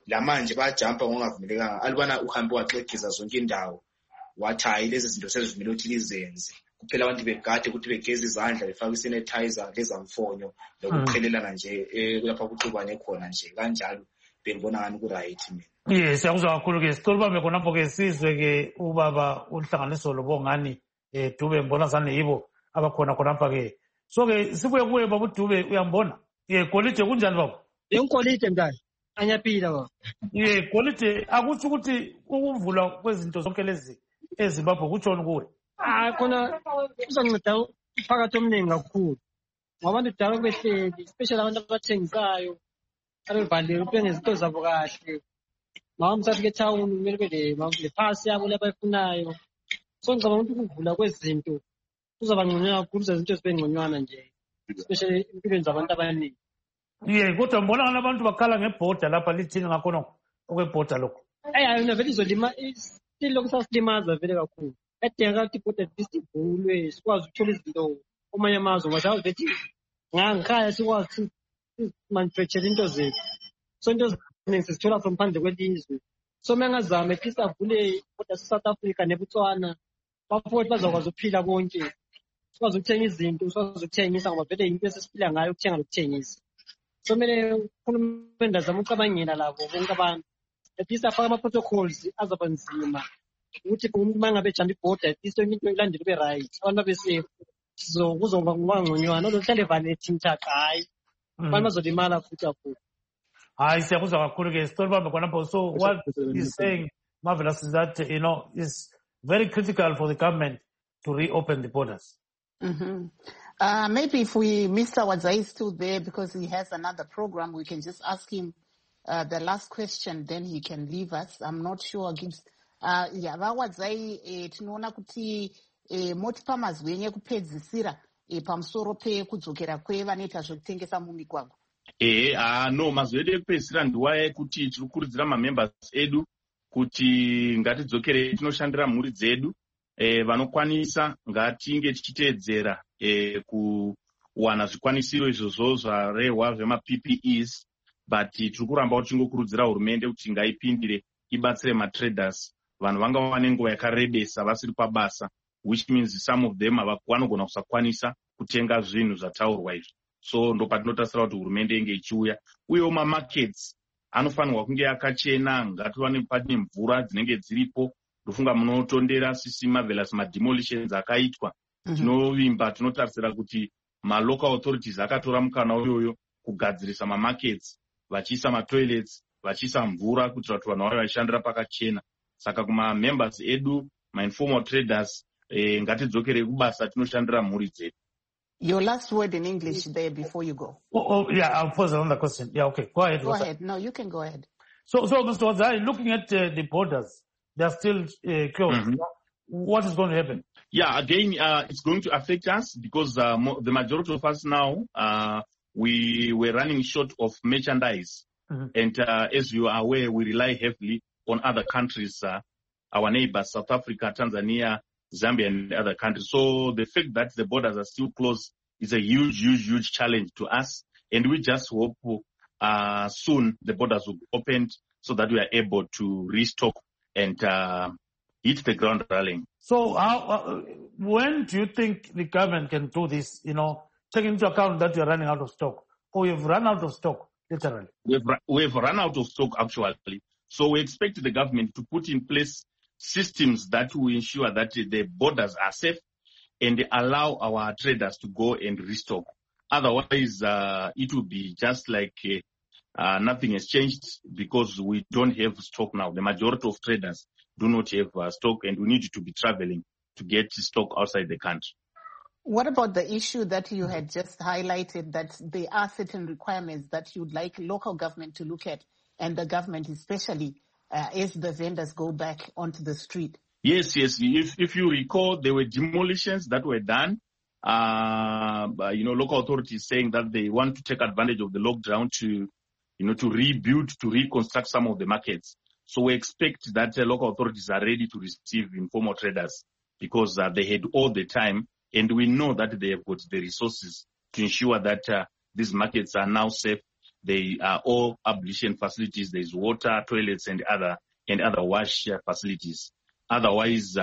lamanje bayajumpa ngokungavumelekanga alibana uhambe wacegisa zonke indawo wathi hayi lezi zinto sezivumele ukuthi lizenze kuphela abantu begade ukuthi begeza izandla befaka isanitizer lezamfonyo lokuqhelelana nje lapha kuxubane khona nje kanjalo bengibona ngani ku-right mina. Yes, siyakuzwa kakhulu ke sicela ubambe khonapho ke sizwe ke ubaba uhlanganiso lobongani Dube mbona zane yibo abakhona khonapha ke. So ke sibuye kuwe baba Dube uyambona. Quality kunjani baba? Quality mntana. Anyaphila baba. Quality akuthi ukuthi ukuvula kwezinto zonke lezi eZimbabwe kutshoni kuwe. Khona kuzanceda phakathi omningi kakhulu. Ngabantu dala behleli, especially abantu abathengisayo. Abevaliwe bengezinto zabo kahle. Mawumthatha ke-town kumele kube le phasi yabo labayifunayo. So ngicabanga ukuthi ukuvula kwezinto kuzaba ngcono kakhulu izinto zibe ngconywana nje, especially empilweni zabantu abaningi. Kodwa mbona ngani abantu bakhala ngebhoda lapha lithini ngakhona okwebhoda lokho. Yona vele izolima lokhu sasilimaza vele kakhulu. Edinga ukuthi ibhoda lisivulwe sikwazi ukuthola izinto kumanye amazwe ngoba shazi bethi ngikhaya sikwazi manufacture into zethu. So into eziningi sizithola from phandle kwelizwe. So mengazama at least avule ibhoda South Africa neBotswana bafowethu bazokwazi ukuphila bonke. Sikwazi ukuthenga izinto, sikwazi ukuthengisa ngoba vele into esesiphila ngayo ukuthenga nokuthengisa. So kumele uhulumeni azame ucabangela labo bonke abantu. At least afake ama-protocols azaba nzima ukuthi umuntu uma ngabe ejampa ibhoda at least into ilandele ube right. Abantu babe-safe. Kuzoba ngconywana oluhlale evalethini hayi. Abantu bazolimala futhi kakhulu. Hayi siyakuzwa kakhulu ke sicela ubambe khonapho. So what he's saying, Marvelous, is that it's very critical for the government to reopen the borders. Maybe if Mr. Wadzai is still there because he has another program, we can just ask him the last question, then he can leave us. I'm not sure. Wadzai tinoona kuti moti pamazwi enye kupedzisira pamusoro pekudzokera kwevanoita zvekutengesa mumigwagwa. No, mazwi edu ekupedzisira ndiwa yekuti tiri kukurudzira mamembers edu kuti ngatidzokere tinoshandira mhuri dzedu. Vanokwanisa ngatinge tichiteedzera kuwana zvikwanisiro izvozvo zvarehwa zvema-PPEs, but tiri kuramba kuti tingokurudzira hurumende kuti ngaipindire ibatsire matraders. Vanhu vanga vane nguva yakarebesa vasiri pabasa, which means some of them vanogona kusakwanisa kutenga zvinhu zvataurwa izvi. So ndo patinotasira kuti hurumende inge ichiuya. Uyewo mamarkets anofanirwa kunge akachena, ngatiwane pane mvura dzinenge dziripo. Ndofunga munotondera sisi Marvelous mademolitions akaitwa. Tinovimba tinotarisira kuti local authorities akatora mukana uyoyo kugadzirisa mamarkets, vachiisa matoilets, vachiisa mvura kuitira kuti vanhu vave vaishandira pakachena. Saka kuma members edu, informal traders, ngatidzokere kubasa tinoshandira mhuri dzedu. Your last word in English there before you go. I'll pose another question. Okay, go ahead. Go ahead. No, you can go ahead. So Mr. Wadzai, looking at the borders, they are still closed. What is going to happen? Again, it's going to affect us because the majority of us now, we were running short of merchandise. And as you are aware, we rely heavily on other countries, our neighbors, South Africa, Tanzania, Zambia, and other countries. So the fact that the borders are still closed is a huge challenge to us. And we just hope soon the borders will be opened so that we are able to restock and hit the ground running. So when do you think the government can do this, taking into account that you're running out of stock? Or you've run out of stock, literally? We've run out of stock, actually. So we expect the government to put in place systems that will ensure that the borders are safe and allow our traders to go and restock. Otherwise, it will be just like nothing has changed because we don't have stock now. The majority of traders do not have stock, and we need to be traveling to get stock outside the country. What about the issue that you had just highlighted, that there are certain requirements that you'd like local government to look at, and the government especially, as the vendors go back onto the street? Yes. If you recall, there were demolitions that were done. Local authorities saying that they want to take advantage of the lockdown to rebuild, to reconstruct some of the markets. So we expect that local authorities are ready to receive informal traders because they had all the time, and we know that they have got the resources to ensure that these markets are now safe They are all ablution facilities. There's water, toilets, and other wash facilities. Otherwise,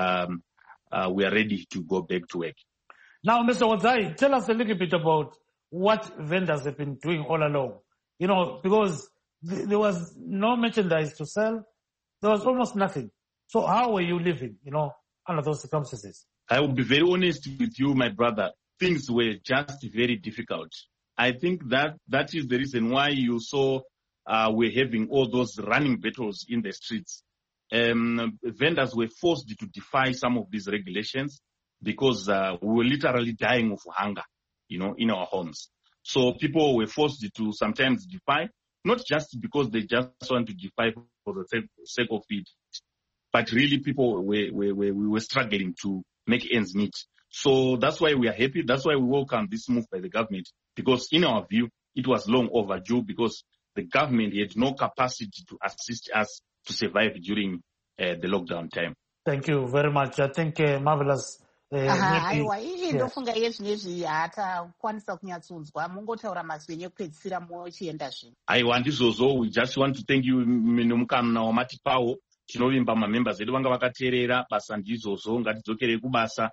we are ready to go back to work. Now, Mr. Wadzai, tell us a little bit about what vendors have been doing all along. Because there was no merchandise to sell. There was almost nothing. So how were you living, under those circumstances? I will be very honest with you, my brother. Things were just very difficult. I think that is the reason why you saw we're having all those running battles in the streets. Vendors were forced to defy some of these regulations because we were literally dying of hunger, in our homes. So people were forced to sometimes defy, not just because they just want to defy for the sake of it, but really people were struggling to make ends meet. So that's why we are happy. That's why we welcome this move by the government, because in our view, it was long overdue because the government had no capacity to assist us to survive during the lockdown time. Thank you very much. I think marvelous. Aiwa, iyi ndofunga yezvinezvi hatakwanisa kunyatsonzwa. Mungotaura mazwi ekupedzisira mochienda zvino. Aiwa, ndizvozvo. We just want to thank you nomukana wamatipawo. Tinovimba mamembers edu vanga vakateerera basa ndizvozvo. Ngatidzokerei kubasa.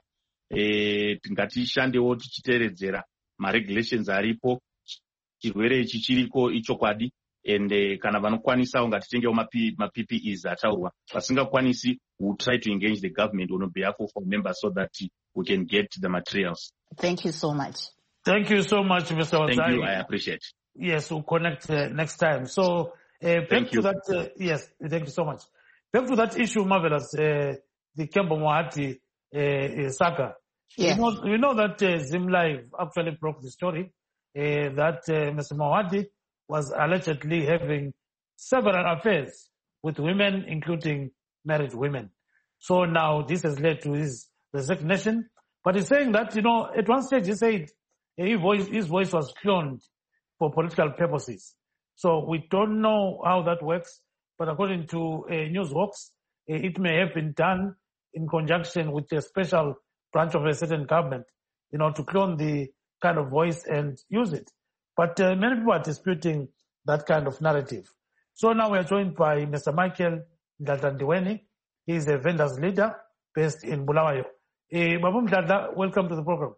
Ngatishandewo tichiteeredzera maregulations aripo. Chirwere ichi chiriko ichokwadi. And kana vanokwanisawo ngatitengewo ma-PPEs ataurwa. Vasingakwanisi, we will try to engage the government on behalf of our members so that we can get the materials. Thank you so much. Thank you so much, Mr. Wadzai. Thank you. I appreciate. Yes, we'll connect next time. So back to that. Yes, thank you so much. Back to that issue, marvelous. The Kembo Mohati saga. Yes. We know that Zim Live actually broke the story that Mr. Mohati was allegedly having several affairs with women, including married women. So now this has led to his resignation. But he's saying that, at one stage he said his voice was cloned for political purposes. So we don't know how that works. But according to Newsworks, it may have been done in conjunction with a special branch of a certain government, to clone the kind of voice and use it. But many people are disputing that kind of narrative. So now we are joined by Mr. Michael Mdladla. He is a vendors leader based in Bulawayo. Babu Mdladla, welcome to the program.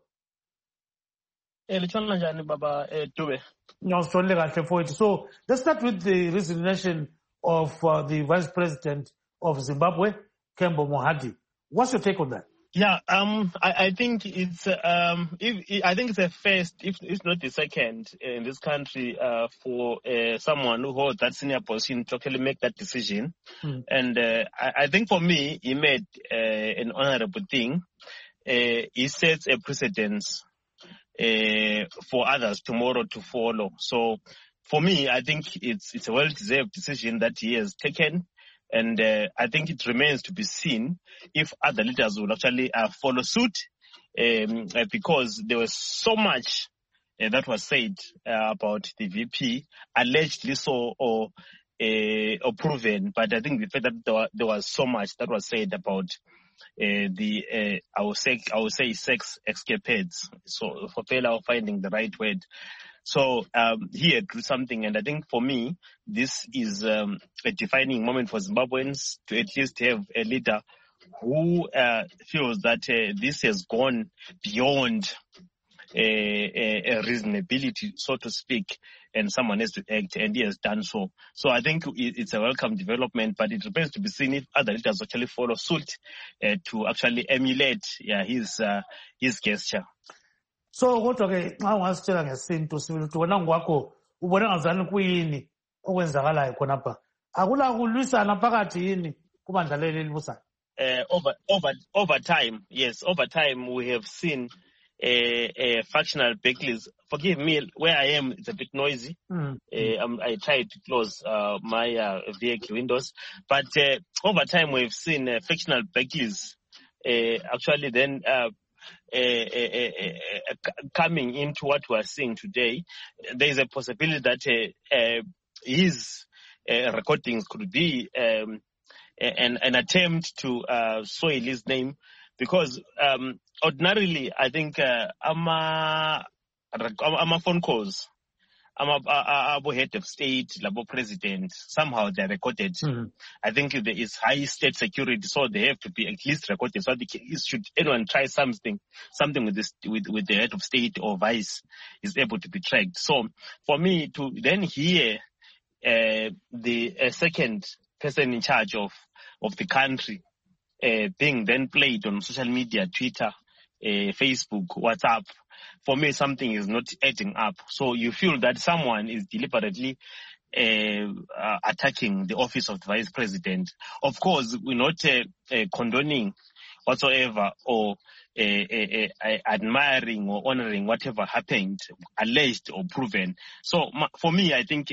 So let's start with the resignation of the Vice President of Zimbabwe, Kembo Mohati. What's your take on that? Yeah, I think it's a first, if not the second, in this country for someone who holds that senior position to actually make that decision. And I think for me, he made an honorable thing. He sets a precedence for others tomorrow to follow. So for me, I think it's a well-deserved decision that he has taken. And I think it remains to be seen if other leaders will actually follow suit, because there was so much that was said about the VP, allegedly so or proven. But I think the fact that there was so much that was said about I would say sex escapades. So for failure of finding the right word. So he had to do something, and I think for me, this is a defining moment for Zimbabweans to at least have a leader who feels that this has gone beyond a reasonability, so to speak, and someone has to act, and he has done so. So I think it's a welcome development, but it remains to be seen if other leaders actually follow suit to actually emulate his gesture. So kodwa-ke nxa ungasitshela ngesintu sibili ukuthi wena ngokwakho ubona ngazani kuyini okwenzakalayo khonapha, akula kulwisana phakathi yini kubandla leli elibusayo? Over time, yes, over time we have seen factional battles. Forgive me, where I am it's a bit noisy. I tried to close my vehicle windows, but over time we've seen factional battles actually then coming into what we are seeing today. There is a possibility that his recordings could be an attempt to soil his name, because ordinarily I think phone calls head of state, labo president, somehow they're recorded. I think there is high state security, so they have to be at least recorded. So should anyone try something with this, with the head of state or vice, is able to be tracked. So for me to then hear the second person in charge of the country being then played on social media, Twitter, Facebook, WhatsApp, for me something is not adding up. So you feel that someone is deliberately attacking the office of the vice president. Of course, we're not condoning whatsoever or admiring or honoring whatever happened, alleged or proven. So for me, I think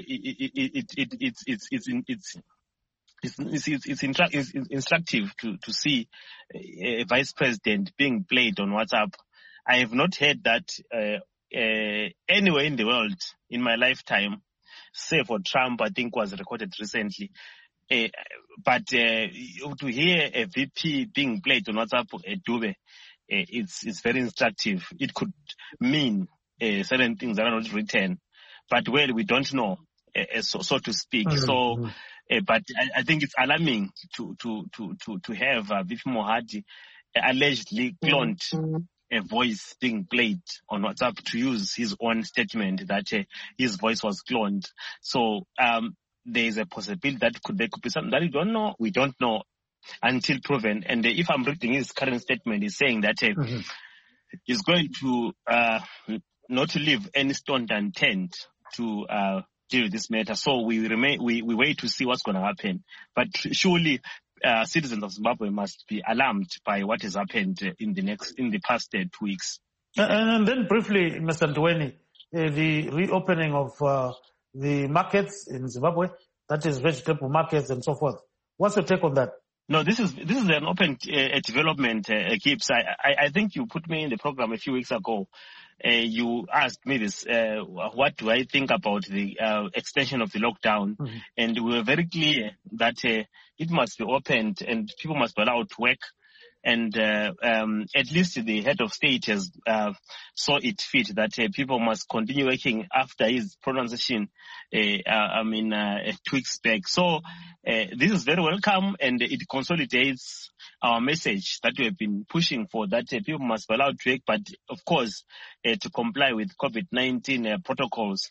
it's instructive to see a vice president being played on WhatsApp. I have not heard that anywhere in the world in my lifetime, save for Trump, I think was recorded recently. But to hear a VP being played on WhatsApp, Dube, it's very instructive. It could mean certain things that are not written, but well, we don't know, so to speak. So. But I think it's alarming to have VP Mohadi allegedly cloned a voice being played on WhatsApp to use his own statement that his voice was cloned. So there is a possibility that there could be something that we don't know until proven. And if I'm reading his current statement, he's saying that he's going to not to leave any stone unturned to deal with this matter. So we wait to see what's going to happen. But surely citizens of Zimbabwe must be alarmed by what has happened in the past 2 weeks. And then briefly, Mr. Ntweni, the reopening of the markets in Zimbabwe, that is vegetable markets and so forth. What's your take on that? No, this is an open development, Gibbs. I think you put me in the program a few weeks ago. You asked me this, what do I think about the extension of the lockdown? And we were very clear that it must be opened and people must be allowed to work. And at least the head of state has saw it fit that people must continue working after his pronunciation, 2 weeks back. So this is very welcome, and it consolidates our message that we have been pushing for, that people must be allowed to work, but of course to comply with COVID-19 protocols.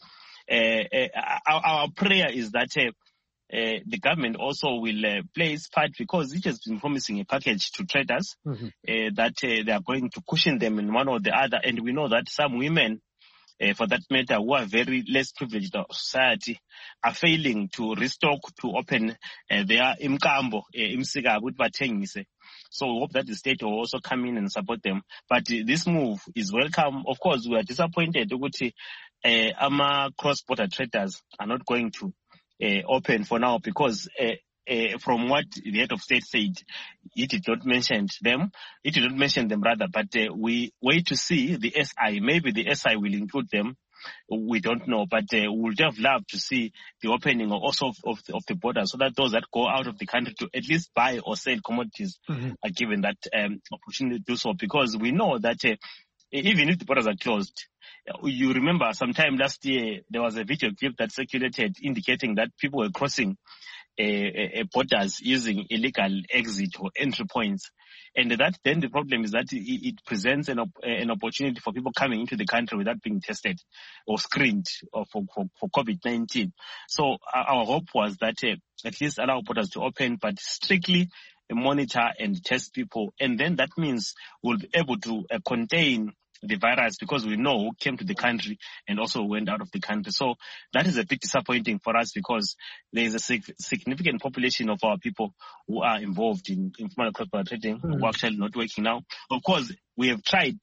Our prayer is that the government also will play its part, because it has been promising a package to traders that they are going to cushion them in one or the other. And we know that some women, for that matter, who are very less privileged in society, are failing to restock, to open their imkambo, imsika, with batengise. So we hope that the state will also come in and support them. But this move is welcome. Of course, we are disappointed that our cross-border traders are not going to open for now, because from what the head of state said, he did not mention them. He did not mention them rather, but we wait to see the SI. Maybe the SI will include them. We don't know, but we would have loved to see the opening also of the border, so that those that go out of the country to at least buy or sell commodities are given that opportunity to do so, because we know that even if the borders are closed, you remember sometime last year there was a video clip that circulated indicating that people were crossing borders using illegal exit or entry points. And that then the problem is that it presents an opportunity for people coming into the country without being tested or screened for COVID-19. So our hope was that at least allow borders to open, but strictly monitor and test people. And then that means we'll be able to contain the virus, because we know who came to the country and also went out of the country. So that is a bit disappointing for us, because there is a significant population of our people who are involved in informal cross-border trading, who are actually not working now. Of course, we have tried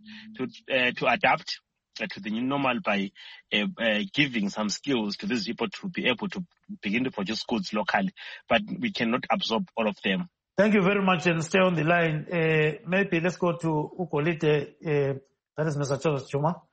to adapt to the new normal by giving some skills to these people to be able to begin to produce goods locally, but we cannot absorb all of them. Thank you very much, and stay on the line. Maybe let's go to Ukolite. That is Mr. Charles Chuma.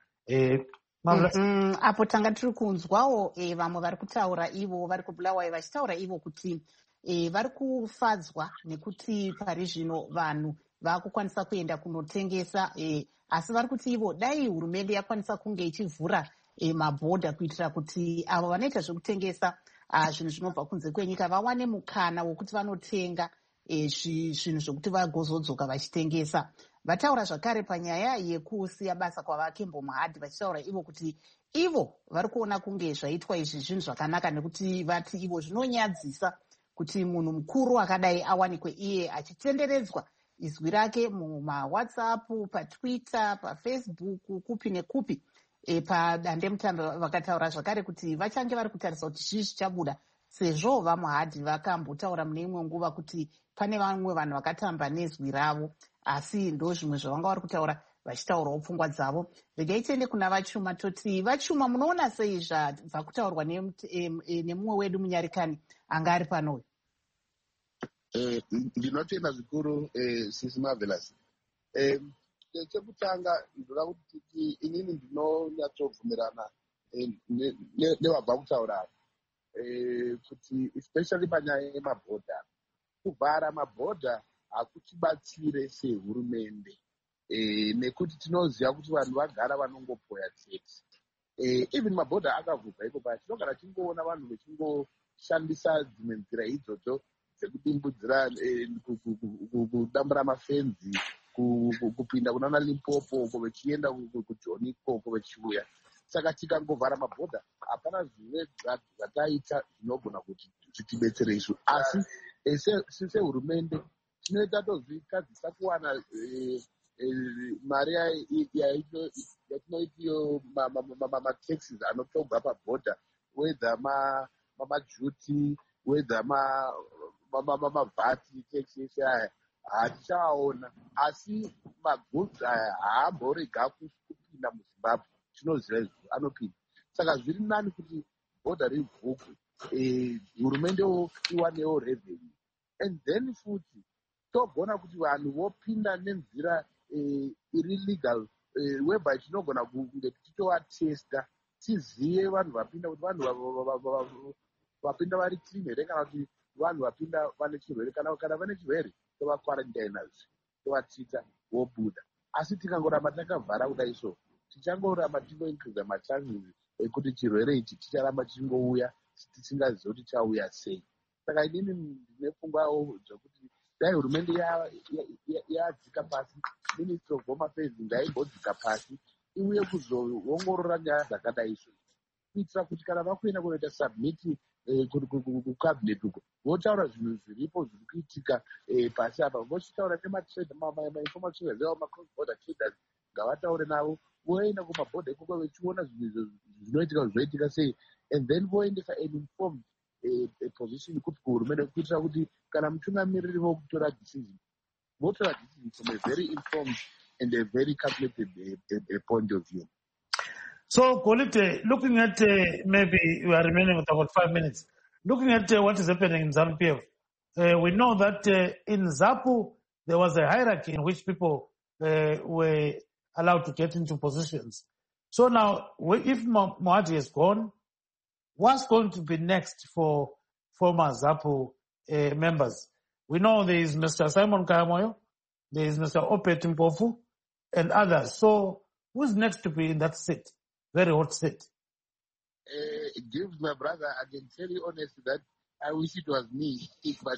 Apo tanga tiri kunzwawo vamwe vari kutaura ivo vari kubulawayo vachitaura ivo kuti vari kufadzwa nekuti pari zvino vanhu vakukwanisa kuenda kunotengesa, asi vari kuti ivo dai hurumende yakwanisa kunge ichivhura mabhodha kuitira kuti avo vanoita zvekutengesa zvinhu zvinobva kunze kwenyika vawane mukana wokuti vanotenga zvinhu zvokuti vagozodzoka vachitengesa. Vataura zvakare panyaya yekusiya basa kwavaKembo Muhadhi, vachitaura ivo kuti ivo vari kuona kunge zvaitwa izvi zvinhu zvakanaka, nekuti vati ivo zvinonyadzisa kuti munhu mukuru akadai awanikwe iye achitenderedzwa izwi rake mumawhatsapp, patwitter, pafacebook, kupi nekupi padandemutande. Vakataura zvakare kuti vachange vari kutarisa kuti zvii zvichabuda, sezvo vaMuhadhi vakambotaura mune imwe nguva kuti pane vamwe vanhu vakatamba nezwi ravo, asi ndo zvimwe zvavanga vari kutaura vachitaurawo pfungwa dzavo. Regai tiende kuna Vachuma toti, Vachuma, munoona sei zvabva kutaurwa nemumwe wedu munyarikani anga ari panoyo? Ndinotenda zvikuru Sisi Marvelous. Chekutanga ndoda kuti inini ndinonyatsobvumirana nevabva kutaura kuti especially panyaya yemabhodha, kuvhara mabhodha hakutibatsire sehurumende, nekuti tinoziva kuti vanhu vagara vanongopoya chete. Even mabhodha akavhurwa iko paya, tinogara tingoona vanhu vechingoshandisa dzimwe nzira idzodzo dzekudimbudzira, kudambura mafenzi, kupinda kunana Limpopo uko vechienda kuJoni ikoko vechiuya. Saka tikangovhara mabhodha hapana zvimwe zvataita zvinogona kuti zvitibetsere isu, asi sehurumende tinoita tozvikadzisa kuwana mari yatinoitiyo mataxes anotobva pabhodha, whether majuti, whether mavhati tax ese aya hatichaona, asi magoods aya haamborega kupinda muZimbabwe. Tinoziva izvo anopinda. Saka zviri nani kuti bhodha rivhurwe, hurumendewo iwanewo revenue, and then futi togona kuti vanhu vopinda nenzira iri legal, whereby tinogona kunge tichitovatesta tizive vanhu vapinda, kuti vanhu vapinda vari clean here kana kuti vanhu vapinda vane chirwere, kana vane chirwere tovakwarantainazve, tovatita vobuda. Asi tikangoramba takavhara kudai so, tichangoramba tingoinkriza machances ekuti chirwere ichi ticharamba chingouya tisingazivi kuti chauya sei. Saka inini ndinepfungwawo dzokuti dai hurumende yadzika pasi, Ministry of Home Affairs ngaimbodzika pasi iuye kuzoongorora nyaya dzakadai so, kuitira kuti kana vakuenda kunoita submit kucabinet uko votaura zvinhu zviripo zviri kuitika pasi apa, vochitaura nemainformal traders avo, macross border traders ngavataure navo, voenda kumabhodha ikoko vechiona zvinhu zvinoitika zvoitika sei, and then voendesa an informed position kuti kuhurumende, kuitira kuti kana mutungamiriri vokutora decision, votora decision from a very informed and a very calculated point of view. So, Kolite, looking at maybe we are remaining with about 5 minutes, looking at what is happening in ZANU-PF, we know that in ZAPU there was a hierarchy in which people were allowed to get into positions. So now, if Muhadhi is gone, what's going to be next for former ZAPU members? We know there is Mr. Simon Kayamoyo, there is Mr. Opet Mpofu, and others. So who's next to be in that seat? Very hot seat. Gives my brother, I can tell you honestly that I wish it was me, but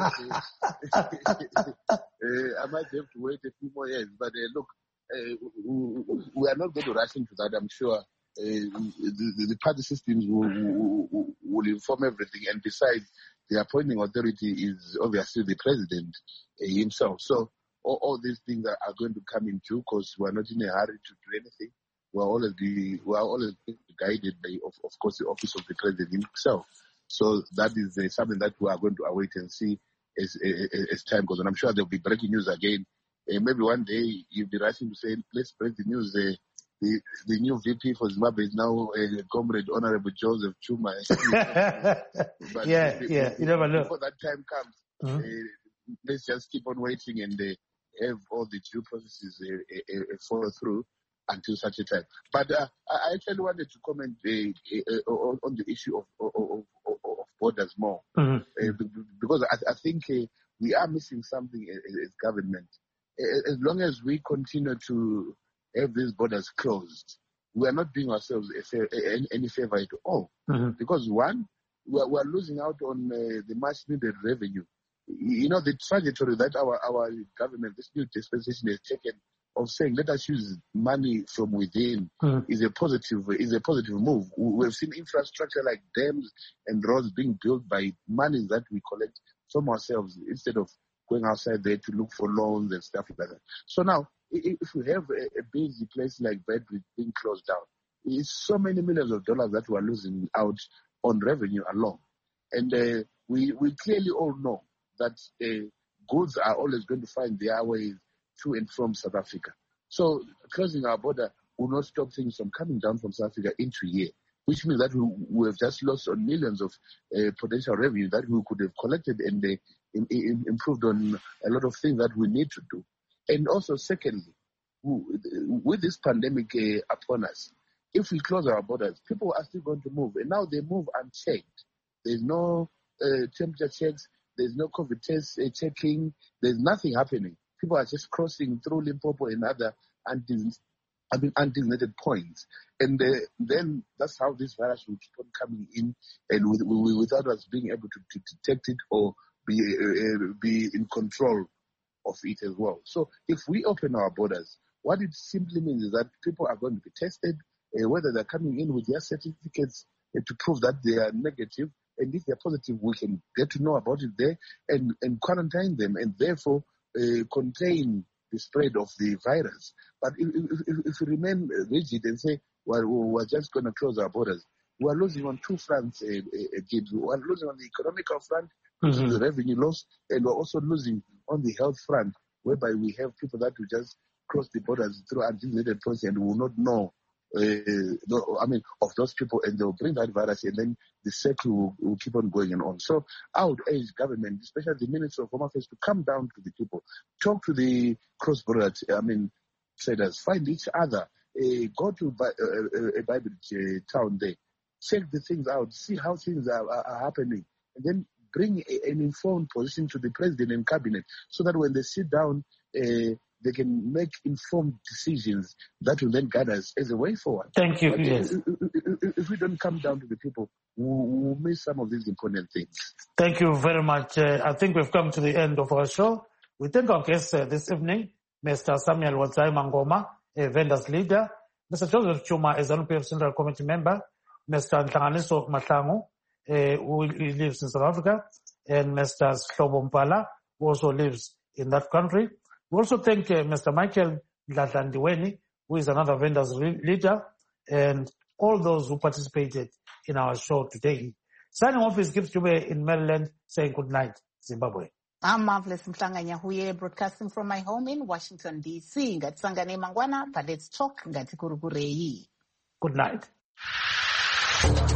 I might have to wait a few more years. But look, we are not going to rush into that, I'm sure. The party systems will inform everything, and besides, the appointing authority is obviously the president himself. So all these things are going to come into, because we are not in a hurry to do anything. We are always guided by, of course, the office of the president himself. So that is something that we are going to await and see as time goes on. I'm sure there will be breaking news again. Maybe one day you'll be rushing to say, let's break the news. The new VP for Zimbabwe is now Comrade Honorable Joseph Chuma. But you never know. Before that time comes, let's just keep on waiting and have all the due processes follow through until such a time. But I actually wanted to comment on the issue of borders more, because I think we are missing something as government. As long as we continue to have these borders closed, we are not doing ourselves any favor at all. Because one, we are losing out on the much needed revenue. You know, the trajectory that our government, this new dispensation, has taken of saying let us use money from within is a positive move. We've seen infrastructure like dams and roads being built by money that we collect from ourselves instead of going outside there to look for loans and stuff like that. So now, if we have a busy place like Beitbridge being closed down, it's so many millions of dollars that we're losing out on revenue alone. And we clearly all know that goods are always going to find their ways to and from South Africa. So closing our border will not stop things from coming down from South Africa into here, which means that we have just lost on millions of potential revenue that we could have collected and improved on a lot of things that we need to do. And also, secondly, with this pandemic upon us, if we close our borders, people are still going to move. And now they move unchecked. There's no temperature checks. There's no COVID test checking. There's nothing happening. People are just crossing through Limpopo and other undesignated points. And then that's how this virus will keep on coming in, and without us being able to detect it or be in control of it as well. So if we open our borders, what it simply means is that people are going to be tested, whether they're coming in with their certificates to prove that they are negative, and if they're positive, we can get to know about it there and quarantine them, and therefore contain the spread of the virus. But if we remain rigid and say, well, we're just going to close our borders, we're losing on two fronts, Gibbs. We're losing on the economical front, which is the revenue loss, and we're also losing on the health front, whereby we have people that will just cross the borders through undesignated points and will not know of those people, and they'll bring that virus, and then the circle will keep on going and on. So I would urge government, especially the Minister of Home Affairs, to come down to the people, talk to the cross-border traders, find each other, go to a Beitbridge town there, check the things out, see how things are happening, and then bring an informed position to the president and cabinet, so that when they sit down, they can make informed decisions that will then guide us as a way forward. Thank you. Yes. If we don't come down to the people, we'll miss some of these important things. Thank you very much. I think we've come to the end of our show. We thank our guests this evening, Mr. Samuel Wadzai Mangoma, a vendors leader, Mr. Joseph Chuma, a ZANU-PF Central Committee member, Mr. Nhlanganiso Mahlangu, who lives in South Africa, and Mr. Hlobo Mpala, who also lives in that country. We also thank Mr. Michael Ndladlandiweni, who is another vendors leader, and all those who participated in our show today. Signing off is Gibbs Jube in Maryland, saying good night, Zimbabwe. I'm Marvelous Mhlanganya Huye, broadcasting from my home in Washington, D.C. Ngatsangane mangwana, but let's talk ngati kurukurei. Good night.